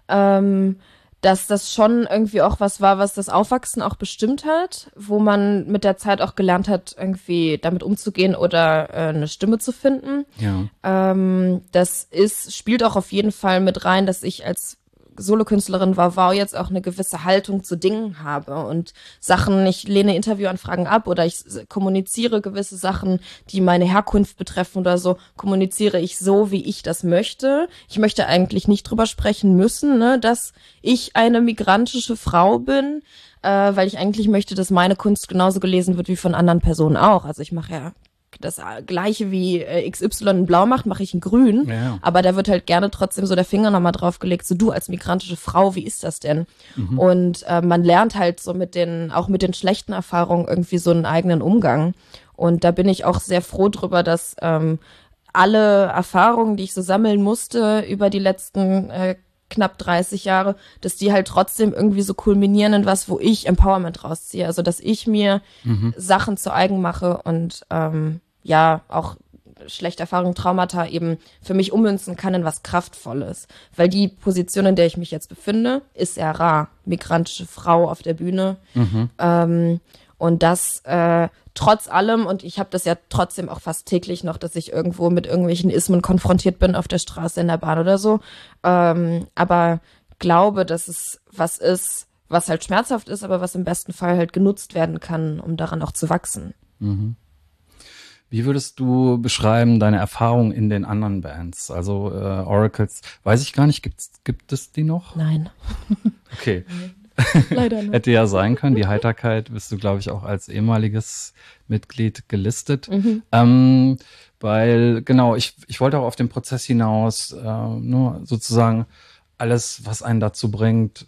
ähm, dass das schon irgendwie auch was war, was das Aufwachsen auch bestimmt hat, wo man mit der Zeit auch gelernt hat, irgendwie damit umzugehen oder äh, eine Stimme zu finden. Ja. Ähm, das ist, spielt auch auf jeden Fall mit rein, dass ich als Solokünstlerin war, wow, jetzt auch eine gewisse Haltung zu Dingen habe und Sachen, ich lehne Interviewanfragen ab oder ich kommuniziere gewisse Sachen, die meine Herkunft betreffen oder so, kommuniziere ich so, wie ich das möchte. Ich möchte eigentlich nicht drüber sprechen müssen, ne, dass ich eine migrantische Frau bin, äh, weil ich eigentlich möchte, dass meine Kunst genauso gelesen wird wie von anderen Personen auch. Also ich mache ja das Gleiche wie äh, X Y in Blau macht, mache ich in Grün. Ja. Aber da wird halt gerne trotzdem so der Finger nochmal draufgelegt, so du als migrantische Frau, wie ist das denn? Mhm. Und äh, man lernt halt so mit den, auch mit den schlechten Erfahrungen irgendwie so einen eigenen Umgang. Und da bin ich auch sehr froh drüber, dass ähm, alle Erfahrungen, die ich so sammeln musste über die letzten äh, knapp dreißig Jahre, dass die halt trotzdem irgendwie so kulminieren in was, wo ich Empowerment rausziehe. Also, dass ich mir mhm. Sachen zu eigen mache und ähm, ja, auch schlechte Erfahrungen, Traumata eben für mich ummünzen kann in was Kraftvolles. Weil die Position, in der ich mich jetzt befinde, ist sehr rar. Migrantische Frau auf der Bühne. Mhm. Ähm, und das äh, trotz allem, und ich habe das ja trotzdem auch fast täglich noch, dass ich irgendwo mit irgendwelchen Ismen konfrontiert bin auf der Straße, in der Bahn oder so. Ähm, aber glaube, dass es was ist, was halt schmerzhaft ist, aber was im besten Fall halt genutzt werden kann, um daran auch zu wachsen. Mhm. Wie würdest du beschreiben deine Erfahrung in den anderen Bands? Also äh, Oracles, weiß ich gar nicht, gibt's, gibt es die noch? Nein. Okay. Leider nicht. Hätte ja sein können. Die Heiterkeit bist du, glaube ich, auch als ehemaliges Mitglied gelistet. Mhm. Ähm, weil, genau, ich, ich wollte auch auf den Prozess hinaus, äh, nur sozusagen alles, was einen dazu bringt,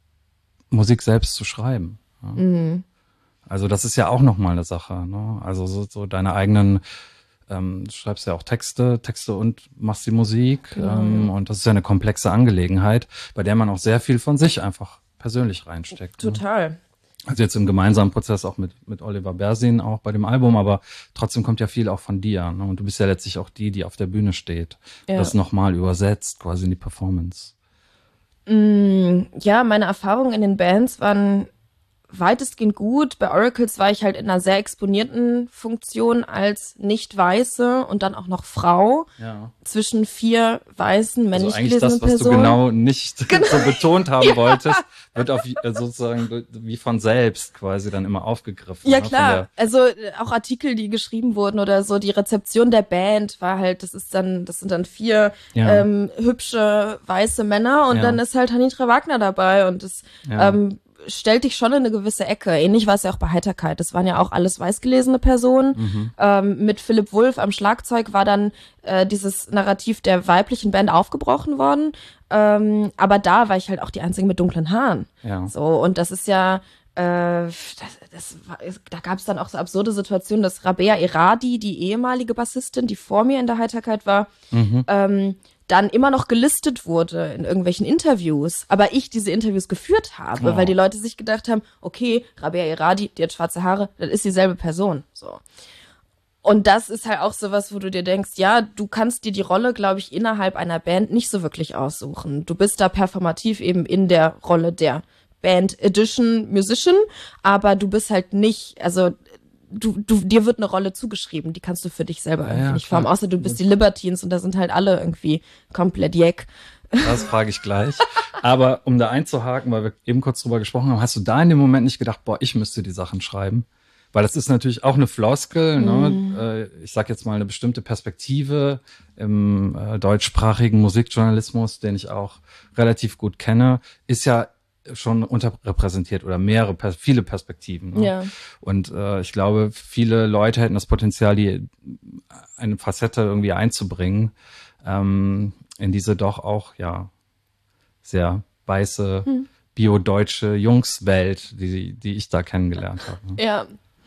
Musik selbst zu schreiben. Ja. Mhm. Also das ist ja auch nochmal eine Sache, ne? Also so, so deine eigenen, ähm, du schreibst ja auch Texte, Texte und machst die Musik. Genau. Ähm, und das ist ja eine komplexe Angelegenheit, bei der man auch sehr viel von sich einfach persönlich reinsteckt. Total. Ne? Also jetzt im gemeinsamen Prozess auch mit mit Oliver Bersin auch bei dem Album, aber trotzdem kommt ja viel auch von dir. Ne? Und du bist ja letztlich auch die, die auf der Bühne steht. Ja. Das nochmal übersetzt quasi in die Performance. Mm, ja, meine Erfahrungen in den Bands waren weitestgehend gut. Bei Oracles war ich halt in einer sehr exponierten Funktion als Nicht-Weiße und dann auch noch Frau. Ja. Zwischen vier weißen, männlich also gelesenen Personen. Eigentlich das, was Personen. Du genau nicht genau. so betont haben ja. wolltest, wird auf sozusagen wie von selbst quasi dann immer aufgegriffen. Ja, ne? Klar. Also auch Artikel, die geschrieben wurden oder so, die Rezeption der Band war halt, das ist dann, das sind dann vier ja. ähm, hübsche weiße Männer und ja. dann ist halt Hanitra Wagner dabei und das ja. ähm, stellt dich schon in eine gewisse Ecke. Ähnlich war es ja auch bei Heiterkeit. Das waren ja auch alles weißgelesene Personen. Mhm. Ähm, mit Philipp Wulff am Schlagzeug war dann äh, dieses Narrativ der weiblichen Band aufgebrochen worden. Ähm, aber da war ich halt auch die Einzige mit dunklen Haaren. Ja. So, und das ist ja äh, das, das war, da gab es dann auch so absurde Situationen, dass Rabea Eradi, die ehemalige Bassistin, die vor mir in der Heiterkeit war, mhm. ähm, dann immer noch gelistet wurde in irgendwelchen Interviews, aber ich diese Interviews geführt habe, oh. weil die Leute sich gedacht haben, okay, Rabea Eradi, die hat schwarze Haare, das ist dieselbe Person. So. Und das ist halt auch sowas, wo du dir denkst, ja, du kannst dir die Rolle, glaube ich, innerhalb einer Band nicht so wirklich aussuchen. Du bist da performativ eben in der Rolle der Band Edition Musician, aber du bist halt nicht, also du, du, dir wird eine Rolle zugeschrieben, die kannst du für dich selber Ja, irgendwie ja, nicht klar. formen, außer du bist die Libertines und da sind halt alle irgendwie komplett jeck. Das frage ich gleich. Aber um da einzuhaken, weil wir eben kurz drüber gesprochen haben, hast du da in dem Moment nicht gedacht, boah, ich müsste die Sachen schreiben? Weil das ist natürlich auch eine Floskel, Mhm. ne? Ich sag jetzt mal eine bestimmte Perspektive im äh, deutschsprachigen Musikjournalismus, den ich auch relativ gut kenne, ist ja schon unterrepräsentiert oder mehrere, viele Perspektiven. Ne? Ja. Und äh, ich glaube, viele Leute hätten das Potenzial, die eine Facette irgendwie einzubringen, ähm, in diese doch auch, ja, sehr weiße, hm. bio-deutsche Jungswelt, die, die ich da kennengelernt habe. Ne? Ja.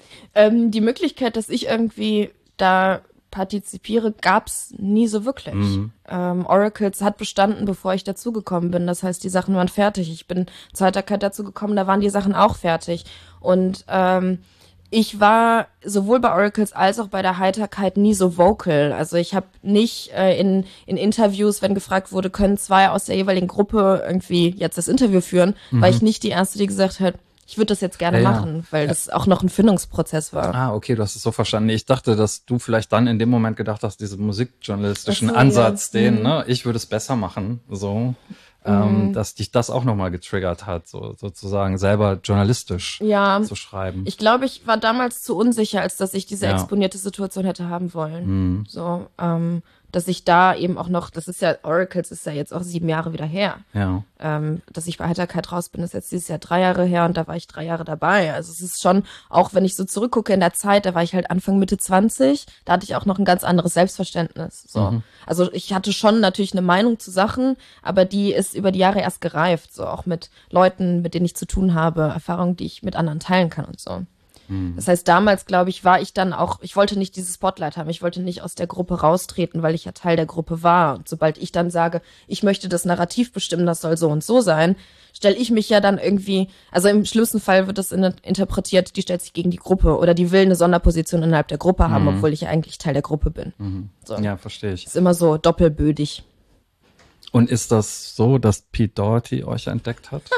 Ähm, die Möglichkeit, dass ich irgendwie da partizipiere, gab's nie so wirklich. Mhm. Ähm, Oracles hat bestanden, bevor ich dazugekommen bin. Das heißt, die Sachen waren fertig. Ich bin zur Heiterkeit dazugekommen, da waren die Sachen auch fertig. Und ähm, ich war sowohl bei Oracles als auch bei der Heiterkeit nie so vocal. Also ich habe nicht äh, in, in Interviews, wenn gefragt wurde, können zwei aus der jeweiligen Gruppe irgendwie jetzt das Interview führen, mhm. war ich nicht die Erste, die gesagt hat, ich würde das jetzt gerne ja, machen, weil ja. das auch noch ein Findungsprozess war. Ah, okay, du hast es so verstanden. Ich dachte, dass du vielleicht dann in dem Moment gedacht hast, diesen musikjournalistischen so, Ansatz, ja. den, mhm. ne, ich würde es besser machen, so, ähm, mhm. dass dich das auch nochmal getriggert hat, so sozusagen selber journalistisch ja. zu schreiben. Ich glaube, ich war damals zu unsicher, als dass ich diese ja. exponierte Situation hätte haben wollen. Mhm. So, ähm, dass ich da eben auch noch, das ist ja, Oracles ist ja jetzt auch sieben Jahre wieder her. Ja. Ähm, dass ich bei Heiterkeit raus bin, ist jetzt dieses Jahr drei Jahre her und da war ich drei Jahre dabei. Also es ist schon, auch wenn ich so zurückgucke in der Zeit, da war ich halt Anfang, Mitte zwanzig, da hatte ich auch noch ein ganz anderes Selbstverständnis. So. Mhm. Also ich hatte schon natürlich eine Meinung zu Sachen, aber die ist über die Jahre erst gereift, so auch mit Leuten, mit denen ich zu tun habe, Erfahrungen, die ich mit anderen teilen kann und so. Das heißt, damals, glaube ich, war ich dann auch, ich wollte nicht dieses Spotlight haben, ich wollte nicht aus der Gruppe raustreten, weil ich ja Teil der Gruppe war. Und sobald ich dann sage, ich möchte das Narrativ bestimmen, das soll so und so sein, stelle ich mich ja dann irgendwie, also im schlimmsten Fall wird das in, interpretiert, die stellt sich gegen die Gruppe oder die will eine Sonderposition innerhalb der Gruppe haben, mhm. obwohl ich ja eigentlich Teil der Gruppe bin. Mhm. So. Ja, verstehe ich. Ist immer so doppelbödig. Und ist das so, dass Pete Doherty euch entdeckt hat?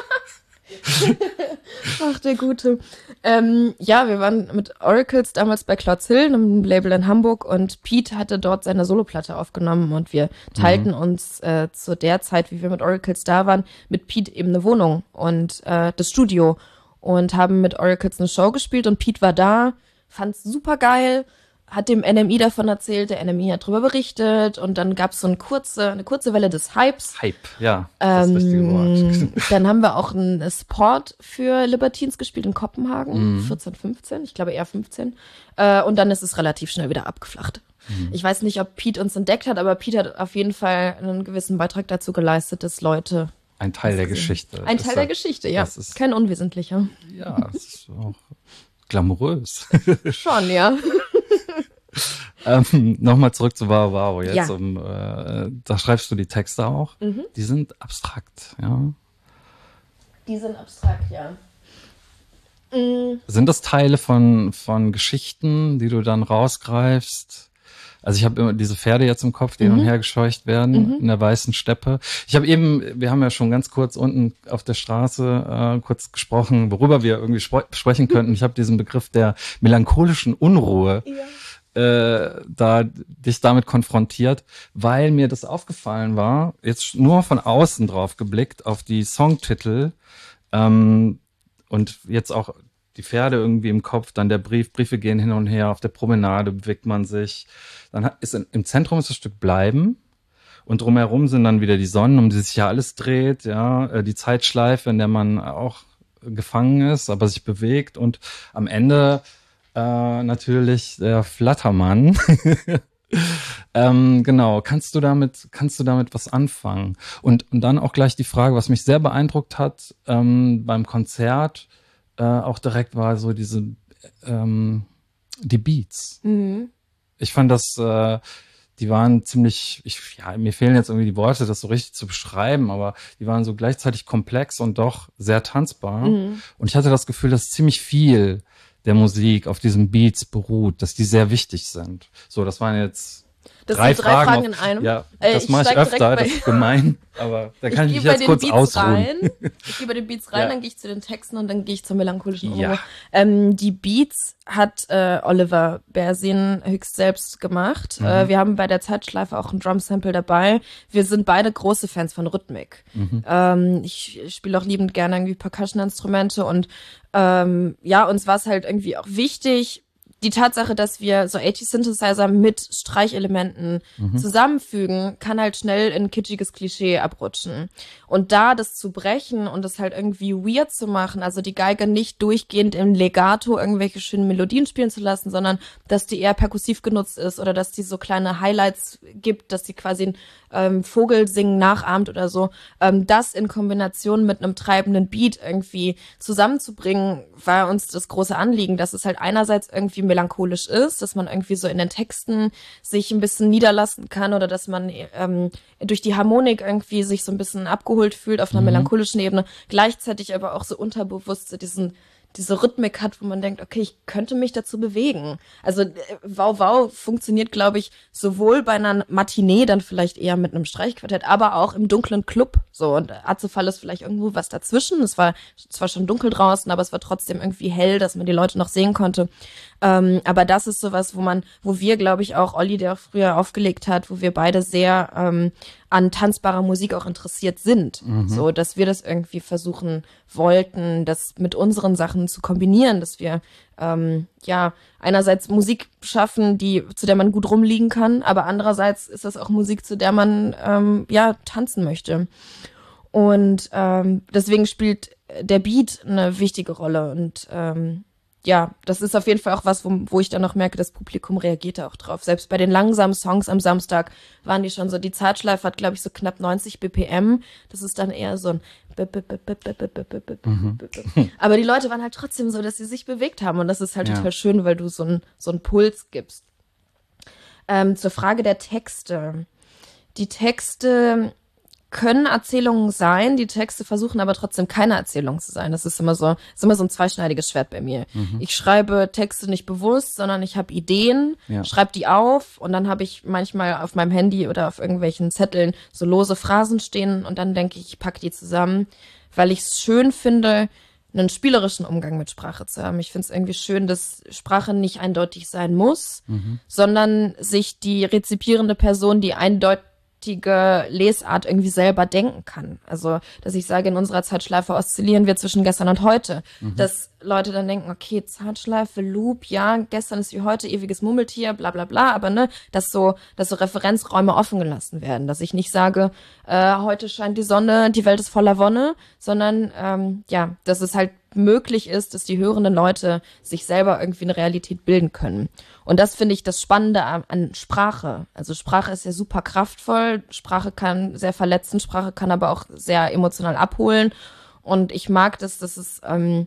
Ach, der Gute. Ähm, ja, wir waren mit Oracles damals bei Clouds Hill, einem Label in Hamburg, und Pete hatte dort seine Soloplatte aufgenommen und wir teilten mhm. uns äh, zu der Zeit, wie wir mit Oracles da waren, mit Pete eben eine Wohnung und äh, das Studio und haben mit Oracles eine Show gespielt und Pete war da, fand's super geil, hat dem N M I davon erzählt, der N M I hat drüber berichtet und dann gab's so eine kurze, eine kurze Welle des Hypes. Hype, ja, das ähm, ist das richtige Wort. Dann haben wir auch einen Support für Libertines gespielt in Kopenhagen, mhm. vierzehn, fünfzehn, ich glaube eher fünfzehn. Äh, und dann ist es relativ schnell wieder abgeflacht. Mhm. Ich weiß nicht, ob Pete uns entdeckt hat, aber Pete hat auf jeden Fall einen gewissen Beitrag dazu geleistet, dass Leute... Ein Teil der Geschichte. Ein Teil der Geschichte, ja. Ist, Kein unwesentlicher. Ja, das ist auch glamourös. Schon, ja. ähm, Nochmal zurück zu Wow Wow. Jetzt, ja. um, äh, da schreibst du die Texte auch. Mhm. Die sind abstrakt, ja. Die sind abstrakt, ja. Mhm. Sind das Teile von, von Geschichten, die du dann rausgreifst? Also ich habe immer diese Pferde jetzt im Kopf, die mhm. hin und her gescheucht werden mhm. in der weißen Steppe. Ich habe eben, wir haben ja schon ganz kurz unten auf der Straße äh, kurz gesprochen, worüber wir irgendwie spre- sprechen könnten. Ich habe diesen Begriff der melancholischen Unruhe ja. äh, da dich damit konfrontiert, weil mir das aufgefallen war, jetzt nur von außen drauf geblickt auf die Songtitel ähm, und jetzt auch die Pferde irgendwie im Kopf, dann der Brief, Briefe gehen hin und her, auf der Promenade bewegt man sich. Dann ist im Zentrum ist das Stück Bleiben und drumherum sind dann wieder die Sonnen, um die sich ja alles dreht, ja, die Zeitschleife, in der man auch gefangen ist, aber sich bewegt und am Ende äh, natürlich der Flattermann. ähm, genau, kannst du damit, kannst du damit was anfangen? Und, und dann auch gleich die Frage, was mich sehr beeindruckt hat ähm, beim Konzert, Äh, auch direkt war so diese ähm, die Beats. Mhm. Ich fand das, äh, die waren ziemlich, ich, ja, mir fehlen jetzt irgendwie die Worte, das so richtig zu beschreiben, aber die waren so gleichzeitig komplex und doch sehr tanzbar. Mhm. Und ich hatte das Gefühl, dass ziemlich viel der Musik, auf diesen Beats beruht, dass die sehr wichtig sind. So, das waren jetzt Das drei, sind drei Fragen, Fragen auf, in einem. Ja, äh, das ich mache ich öfter, bei, das ist gemein, aber da kann ich, ich mich jetzt kurz Beats ausruhen. Rein. Ich gehe bei den Beats rein, Ja. dann gehe ich zu den Texten und dann gehe ich zur melancholischen Ja. Unruhe. Ähm, die Beats hat äh, Oliver Bersin höchst selbst gemacht. Mhm. Äh, wir haben bei der Zeitschleife auch ein Drum-Sample dabei. Wir sind beide große Fans von Rhythmik. Mhm. Ähm, ich spiele auch liebend gerne irgendwie Percussion-Instrumente und ähm, ja, uns war es halt irgendwie auch wichtig, die Tatsache, dass wir so achtziger Synthesizer mit Streichelementen Mhm. zusammenfügen, kann halt schnell in kitschiges Klischee abrutschen. Und da das zu brechen und das halt irgendwie weird zu machen, also die Geige nicht durchgehend im Legato irgendwelche schönen Melodien spielen zu lassen, sondern dass die eher perkussiv genutzt ist oder dass die so kleine Highlights gibt, dass die quasi ein ähm, Vogelsingen nachahmt oder so, ähm, das in Kombination mit einem treibenden Beat irgendwie zusammenzubringen, war uns das große Anliegen, dass es halt einerseits irgendwie melancholisch ist, dass man irgendwie so in den Texten sich ein bisschen niederlassen kann oder dass man ähm, durch die Harmonik irgendwie sich so ein bisschen abgeholt fühlt auf einer Mhm. melancholischen Ebene, gleichzeitig aber auch so unterbewusst so diesen diese Rhythmik hat, wo man denkt, okay, ich könnte mich dazu bewegen. Also äh, Wow Wow funktioniert, glaube ich, sowohl bei einer Matinee dann vielleicht eher mit einem Streichquartett, aber auch im dunklen Club. So, und Azefall ist vielleicht irgendwo was dazwischen. Es war zwar schon dunkel draußen, aber es war trotzdem irgendwie hell, dass man die Leute noch sehen konnte. Ähm, aber das ist sowas, wo man, wo wir, glaube ich, auch Olli, der auch früher aufgelegt hat, wo wir beide sehr ähm, an tanzbarer Musik auch interessiert sind. Mhm. So, dass wir das irgendwie versuchen wollten, das mit unseren Sachen zu kombinieren, dass wir ähm, ja einerseits Musik schaffen, die zu der man gut rumliegen kann, aber andererseits ist das auch Musik, zu der man ähm, ja tanzen möchte. Und ähm, deswegen spielt der Beat eine wichtige Rolle und ähm, ja, das ist auf jeden Fall auch was, wo, wo ich dann noch merke, das Publikum reagiert da auch drauf. Selbst bei den langsamen Songs am Samstag waren die schon so, die Zeitschleife hat, glaube ich, so knapp neunzig B P M. Das ist dann eher so ein Mhm. aber die Leute waren halt trotzdem so, dass sie sich bewegt haben und das ist halt Ja. total schön, weil du so einen so einen Puls gibst. Ähm, zur Frage der Texte. Die Texte können Erzählungen sein, die Texte versuchen aber trotzdem keine Erzählung zu sein. Das ist immer so, ist immer so ein zweischneidiges Schwert bei mir. Mhm. Ich schreibe Texte nicht bewusst, sondern ich habe Ideen, Ja. schreibe die auf und dann habe ich manchmal auf meinem Handy oder auf irgendwelchen Zetteln so lose Phrasen stehen und dann denke ich, ich packe die zusammen, weil ich es schön finde, einen spielerischen Umgang mit Sprache zu haben. Ich finde es irgendwie schön, dass Sprache nicht eindeutig sein muss, Mhm. sondern sich die rezipierende Person die eindeutige Lesart irgendwie selber denken kann. Also, dass ich sage, in unserer Zeitschleife oszillieren wir zwischen gestern und heute. Mhm. Dass Leute dann denken, okay, Zeitschleife, Loop, ja, gestern ist wie heute, ewiges Murmeltier, bla bla bla, aber ne, dass so, dass so Referenzräume offen gelassen werden. Dass ich nicht sage, äh, heute scheint die Sonne, die Welt ist voller Wonne, sondern ähm, ja, dass es halt möglich ist, dass die hörenden Leute sich selber irgendwie eine Realität bilden können. Und das finde ich das Spannende an, an Sprache. Also Sprache ist ja super kraftvoll, Sprache kann sehr verletzen, Sprache kann aber auch sehr emotional abholen. Und ich mag das, dass es, ähm,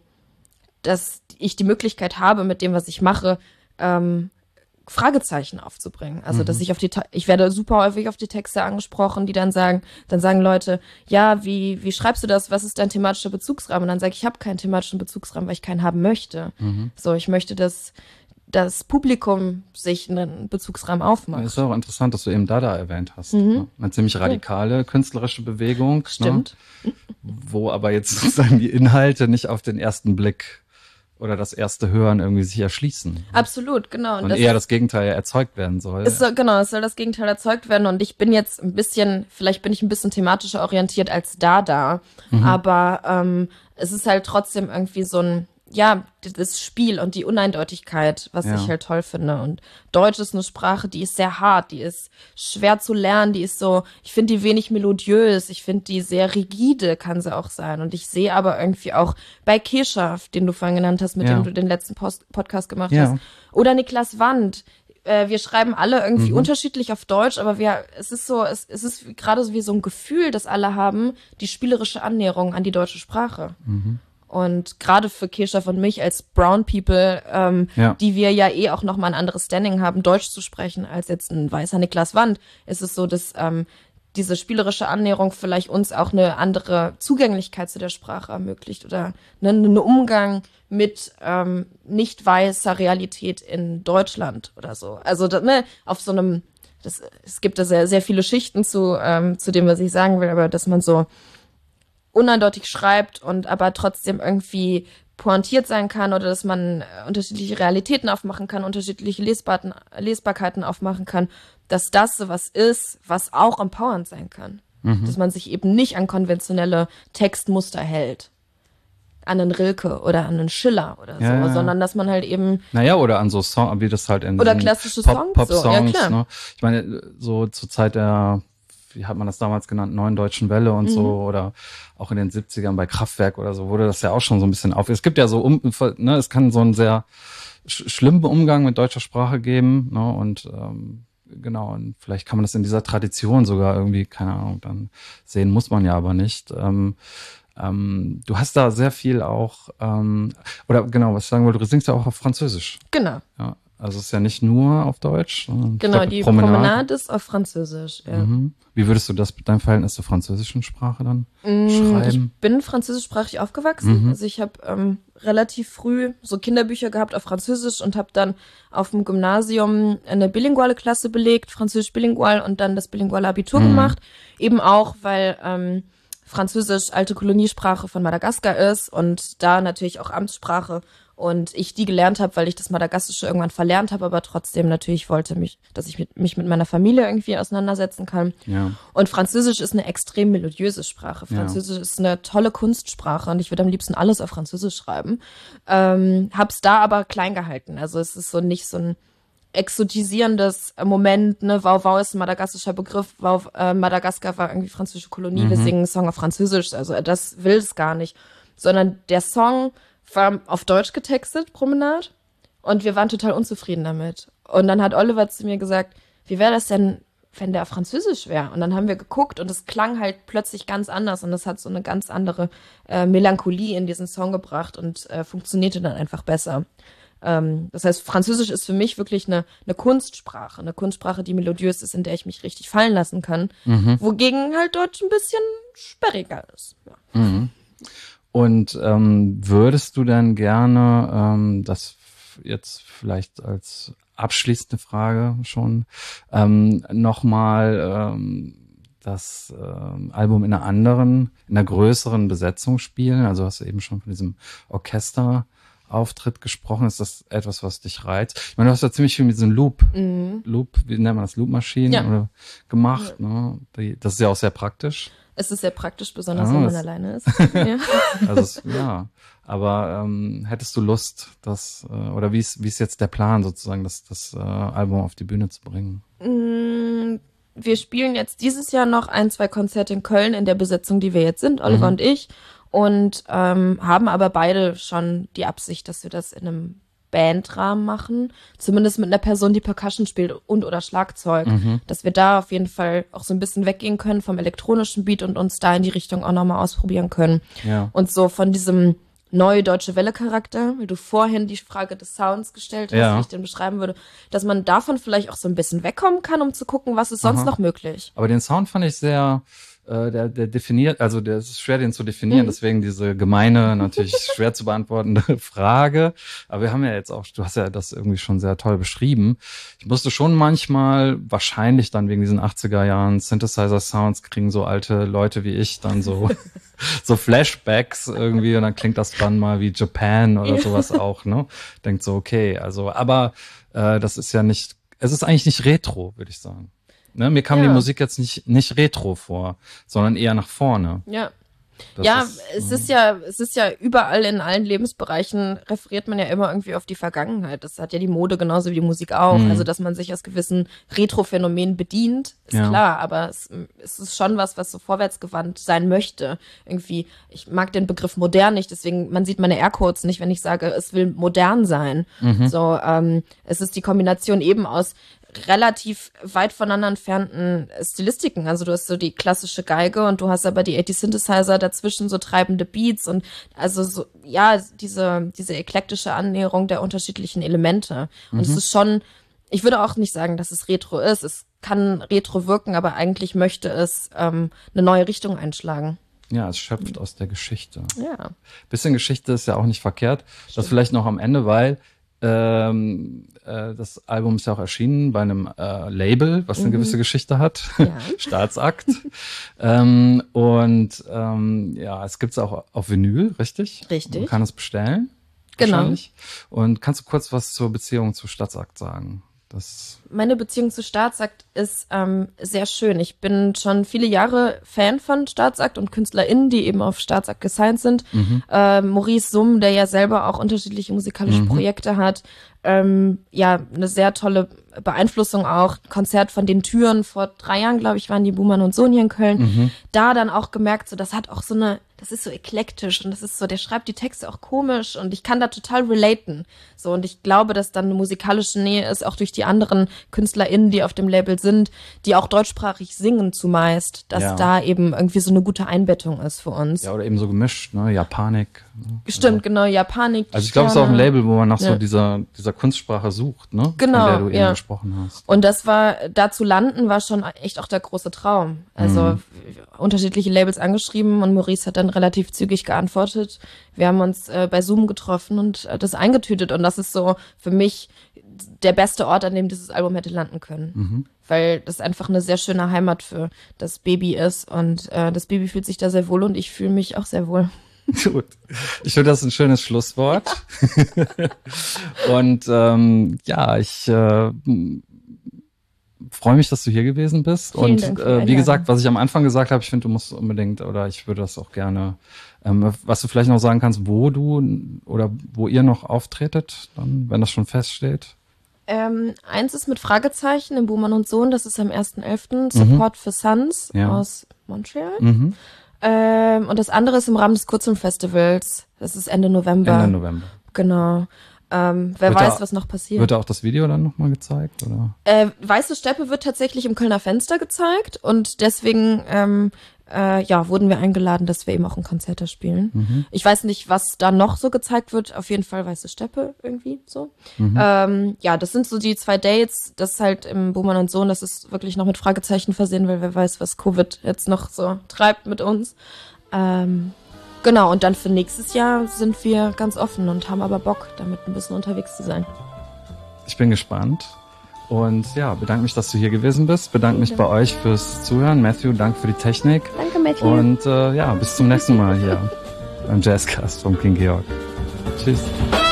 dass ich die Möglichkeit habe, mit dem, was ich mache, ähm, Fragezeichen aufzubringen. Also, dass ich auf die, ich werde super häufig auf die Texte angesprochen, die dann sagen, dann sagen Leute, ja, wie, wie schreibst du das? Was ist dein thematischer Bezugsrahmen? Und dann sage ich, ich habe keinen thematischen Bezugsrahmen, weil ich keinen haben möchte. Mhm. So, ich möchte, dass das Publikum sich einen Bezugsrahmen aufmacht. Ist auch interessant, dass du eben Dada erwähnt hast. Mhm. Ne? Eine ziemlich radikale künstlerische Bewegung. Stimmt. Ne? Wo aber jetzt sozusagen die Inhalte nicht auf den ersten Blick oder das erste Hören irgendwie sich erschließen. Absolut, genau. Und das eher das Gegenteil erzeugt werden soll. Es soll, genau, es soll das Gegenteil erzeugt werden und ich bin jetzt ein bisschen, vielleicht bin ich ein bisschen thematischer orientiert als Dada, Mhm. aber ähm, es ist halt trotzdem irgendwie so ein, ja, das Spiel und die Uneindeutigkeit, was Ja. ich halt toll finde. Und Deutsch ist eine Sprache, die ist sehr hart, die ist schwer zu lernen, die ist so, ich finde die wenig melodiös, ich finde die sehr rigide, kann sie auch sein. Und ich sehe aber irgendwie auch bei Keshav, den du vorhin genannt hast, mit Ja. dem du den letzten Post Podcast gemacht Ja. hast, oder Niklas Wandt, äh, wir schreiben alle irgendwie Mhm. unterschiedlich auf Deutsch, aber wir, es ist so, es, es ist gerade so wie so ein Gefühl, das alle haben, die spielerische Annäherung an die deutsche Sprache. Mhm. Und gerade für Keshav und mich als Brown People, ähm, Ja. die wir ja eh auch nochmal ein anderes Standing haben, Deutsch zu sprechen, als jetzt ein weißer Niklas Wandt, ist es so, dass ähm, diese spielerische Annäherung vielleicht uns auch eine andere Zugänglichkeit zu der Sprache ermöglicht oder ne, einen Umgang mit ähm, nicht weißer Realität in Deutschland oder so. Also ne, auf so einem, das, es gibt da sehr, sehr viele Schichten zu, ähm, zu dem, was ich sagen will, aber dass man so uneindeutig schreibt und aber trotzdem irgendwie pointiert sein kann oder dass man unterschiedliche Realitäten aufmachen kann, unterschiedliche Lesbarten, Lesbarkeiten aufmachen kann, dass das sowas ist, was auch empowernd sein kann. Mhm. Dass man sich eben nicht an konventionelle Textmuster hält. An einen Rilke oder an einen Schiller oder so, ja, ja. sondern dass man halt eben... Naja, oder an so Songs, wie das halt in oder klassische Pop, Songs, Pop-Songs, so. Ja, klar. Ne? Ich meine, so zur Zeit der, wie hat man das damals genannt, Neuen Deutschen Welle und mhm. so, oder auch in den siebzigern bei Kraftwerk oder so, wurde das ja auch schon so ein bisschen auf. Es gibt ja so, um, ne, es kann so einen sehr sch- schlimmen Umgang mit deutscher Sprache geben, ne, und ähm, genau, und vielleicht kann man das in dieser Tradition sogar irgendwie, keine Ahnung, dann sehen, muss man ja aber nicht. Ähm, ähm, du hast da sehr viel auch, ähm, oder genau, was ich sagen wollte, du singst ja auch auf Französisch. Genau. Ja, also es ist ja nicht nur auf Deutsch. Genau, glaub, die Promenade. Promenade ist auf Französisch, ja. Mhm. Wie würdest du das mit deinem Verhältnis zur französischen Sprache dann mm, schreiben? Ich bin französischsprachig aufgewachsen. Mhm. Also ich habe ähm, relativ früh so Kinderbücher gehabt auf Französisch und habe dann auf dem Gymnasium eine bilinguale Klasse belegt, Französisch bilingual, und dann das bilinguale Abitur mhm. gemacht. Eben auch, weil ähm, Französisch alte Koloniesprache von Madagaskar ist und da natürlich auch Amtssprache. Und ich die gelernt habe, weil ich das Madagassische irgendwann verlernt habe, aber trotzdem natürlich wollte, mich, dass ich mit, mich mit meiner Familie irgendwie auseinandersetzen kann. Ja. Und Französisch ist eine extrem melodiöse Sprache. Französisch ja. ist eine tolle Kunstsprache und ich würde am liebsten alles auf Französisch schreiben. Ähm, hab's da aber klein gehalten. Also es ist so nicht so ein exotisierendes Moment, ne, Wau Wau ist ein madagassischer Begriff, Wau, äh, Madagaskar war irgendwie französische Kolonie, mhm. wir singen einen Song auf Französisch, also das will es gar nicht. Sondern der Song war auf Deutsch getextet, Promenade, und wir waren total unzufrieden damit. Und dann hat Oliver zu mir gesagt, wie wäre das denn, wenn der auf Französisch wäre? Und dann haben wir geguckt und es klang halt plötzlich ganz anders und es hat so eine ganz andere äh, Melancholie in diesen Song gebracht und äh, funktionierte dann einfach besser. Ähm, das heißt, Französisch ist für mich wirklich eine, eine Kunstsprache, eine Kunstsprache, die melodiös ist, in der ich mich richtig fallen lassen kann, mhm. wogegen halt Deutsch ein bisschen sperriger ist. Ja. Mhm. Und ähm, würdest du denn gerne, ähm, das jetzt vielleicht als abschließende Frage schon, ähm, nochmal ähm, das ähm, Album in einer anderen, in einer größeren Besetzung spielen? Also hast du eben schon von diesem Orchesterauftritt gesprochen. Ist das etwas, was dich reizt? Ich meine, du hast ja ziemlich viel mit diesem Loop, mhm. Loop, wie nennt man das, Loop-Maschinen ja. oder gemacht. Ja. Ne? Das ist ja auch sehr praktisch. Es ist sehr praktisch, besonders ja, wenn man alleine ist. ja. Also es, ja, aber ähm, hättest du Lust, das äh, oder wie ist wie ist jetzt der Plan sozusagen, das das äh, Album auf die Bühne zu bringen? Mm, wir spielen jetzt dieses Jahr noch ein, zwei Konzerte in Köln in der Besetzung, die wir jetzt sind, Oliver mhm. und ich, und ähm, haben aber beide schon die Absicht, dass wir das in einem Bandrahmen machen, zumindest mit einer Person, die Percussion spielt und oder Schlagzeug, mhm. dass wir da auf jeden Fall auch so ein bisschen weggehen können vom elektronischen Beat und uns da in die Richtung auch nochmal ausprobieren können. Ja. Und so von diesem neue Deutsche Welle-Charakter, wie du vorhin die Frage des Sounds gestellt hast, ja. wie ich den beschreiben würde, dass man davon vielleicht auch so ein bisschen wegkommen kann, um zu gucken, was ist sonst Aha. noch möglich. Aber den Sound fand ich sehr... Der, der definiert, also der ist schwer, den zu definieren, mhm. deswegen diese gemeine, natürlich schwer zu beantwortende Frage. Aber wir haben ja jetzt auch, du hast ja das irgendwie schon sehr toll beschrieben. Ich musste schon manchmal, wahrscheinlich dann wegen diesen achtziger Jahren Synthesizer-Sounds, kriegen so alte Leute wie ich dann so, so Flashbacks irgendwie und dann klingt das dann mal wie Japan oder sowas auch, ne? Denkt so, okay, also, aber äh, das ist ja nicht, es ist eigentlich nicht Retro, würde ich sagen. Ne, mir kam ja. die Musik jetzt nicht nicht retro vor, sondern eher nach vorne. Ja. Das ja, ist, es ist ja, es ist ja überall in allen Lebensbereichen referiert man ja immer irgendwie auf die Vergangenheit. Das hat ja die Mode genauso wie die Musik auch. Mhm. Also, dass man sich aus gewissen Retro-Phänomenen bedient, ist ja. klar. Aber es, es ist schon was, was so vorwärtsgewandt sein möchte. Irgendwie, ich mag den Begriff modern nicht, deswegen, man sieht meine Aircodes nicht, wenn ich sage, es will modern sein. Mhm. So, ähm, es ist die Kombination eben aus relativ weit voneinander entfernten Stilistiken. Also du hast so die klassische Geige und du hast aber die achtzig Synthesizer dazwischen, so treibende Beats und also so, ja, diese, diese eklektische Annäherung der unterschiedlichen Elemente. Und mhm. es ist schon, ich würde auch nicht sagen, dass es Retro ist. Es kann retro wirken, aber eigentlich möchte es ähm, eine neue Richtung einschlagen. Ja, es schöpft aus der Geschichte. Ja. Bisschen Geschichte ist ja auch nicht verkehrt. Stimmt. Das vielleicht noch am Ende, weil ähm, äh, das Album ist ja auch erschienen bei einem äh, Label, was eine mhm. gewisse Geschichte hat. Ja. Staatsakt. ähm, und ähm, ja, es gibt's auch auf Vinyl, richtig? Richtig. Man kann es bestellen. Genau. Und kannst du kurz was zur Beziehung zu Staatsakt sagen? Das Meine Beziehung zu Staatsakt ist ähm, sehr schön. Ich bin schon viele Jahre Fan von Staatsakt und KünstlerInnen, die eben auf Staatsakt gesigned sind. Mhm. Äh, Maurice Summ, der ja selber auch unterschiedliche musikalische mhm. Projekte hat. Ähm, ja, eine sehr tolle Beeinflussung auch. Konzert von den Türen vor drei Jahren, glaube ich, waren die Buhmann und Sohn hier in Köln. Mhm. Da dann auch gemerkt, so das hat auch so eine, das ist so eklektisch und das ist so, der schreibt die Texte auch komisch und ich kann da total relaten. So, und ich glaube, dass dann eine musikalische Nähe ist, auch durch die anderen KünstlerInnen, die auf dem Label sind, die auch deutschsprachig singen zumeist, dass ja. da eben irgendwie so eine gute Einbettung ist für uns. Ja, oder eben so gemischt, ne, Japanik. Ne? Stimmt, genau, Japanik. Also ich glaube, es ist auch ein Label, wo man nach ja. so dieser, dieser Kunstsprache sucht, ne? Genau, von der du eben ja. gesprochen hast. Und das war, da zu landen, war schon echt auch der große Traum. Also mhm. unterschiedliche Labels angeschrieben und Maurice hat dann relativ zügig geantwortet. Wir haben uns äh, bei Zoom getroffen und äh, das eingetütet und das ist so für mich der beste Ort, an dem dieses Album hätte landen können. Mhm. Weil das einfach eine sehr schöne Heimat für das Baby ist und äh, das Baby fühlt sich da sehr wohl und ich fühle mich auch sehr wohl. Gut. Ich finde das ein schönes Schlusswort. Und ähm, ja, ich äh, freue mich, dass du hier gewesen bist. Vielen und Dank für äh, wie gesagt, was ich am Anfang gesagt habe, ich finde, du musst unbedingt, oder ich würde das auch gerne, ähm, was du vielleicht noch sagen kannst, wo du oder wo ihr noch auftretet, dann, wenn das schon feststeht. Ähm, eins ist mit Fragezeichen im Buhmann und Sohn, das ist am ersten elften Support mhm. für Sons ja. aus Montreal. Mhm. Ähm, und das andere ist im Rahmen des Kurzfilmfestivals. Das ist Ende November. Ende November. Genau. Ähm, wer wird weiß, da, was noch passiert. Wird da auch das Video dann nochmal gezeigt? Oder? Äh, Weiße Steppe wird tatsächlich im Kölner Fenster gezeigt und deswegen ähm, äh, ja, wurden wir eingeladen, dass wir eben auch ein Konzert da spielen. Mhm. Ich weiß nicht, was da noch so gezeigt wird. Auf jeden Fall Weiße Steppe irgendwie so. Mhm. Ähm, ja, das sind so die zwei Dates. Das ist halt im Buhmann und Sohn, das ist wirklich noch mit Fragezeichen versehen, weil wer weiß, was Covid jetzt noch so treibt mit uns. Ähm, genau, und dann für nächstes Jahr sind wir ganz offen und haben aber Bock, damit ein bisschen unterwegs zu sein. Ich bin gespannt. Und ja, bedanke mich, dass du hier gewesen bist. Bedanke mich bei euch fürs Zuhören. Matthew, danke für die Technik. Danke, Matthew. Und äh, ja, bis zum nächsten Mal hier beim Jazzcast vom King Georg. Tschüss.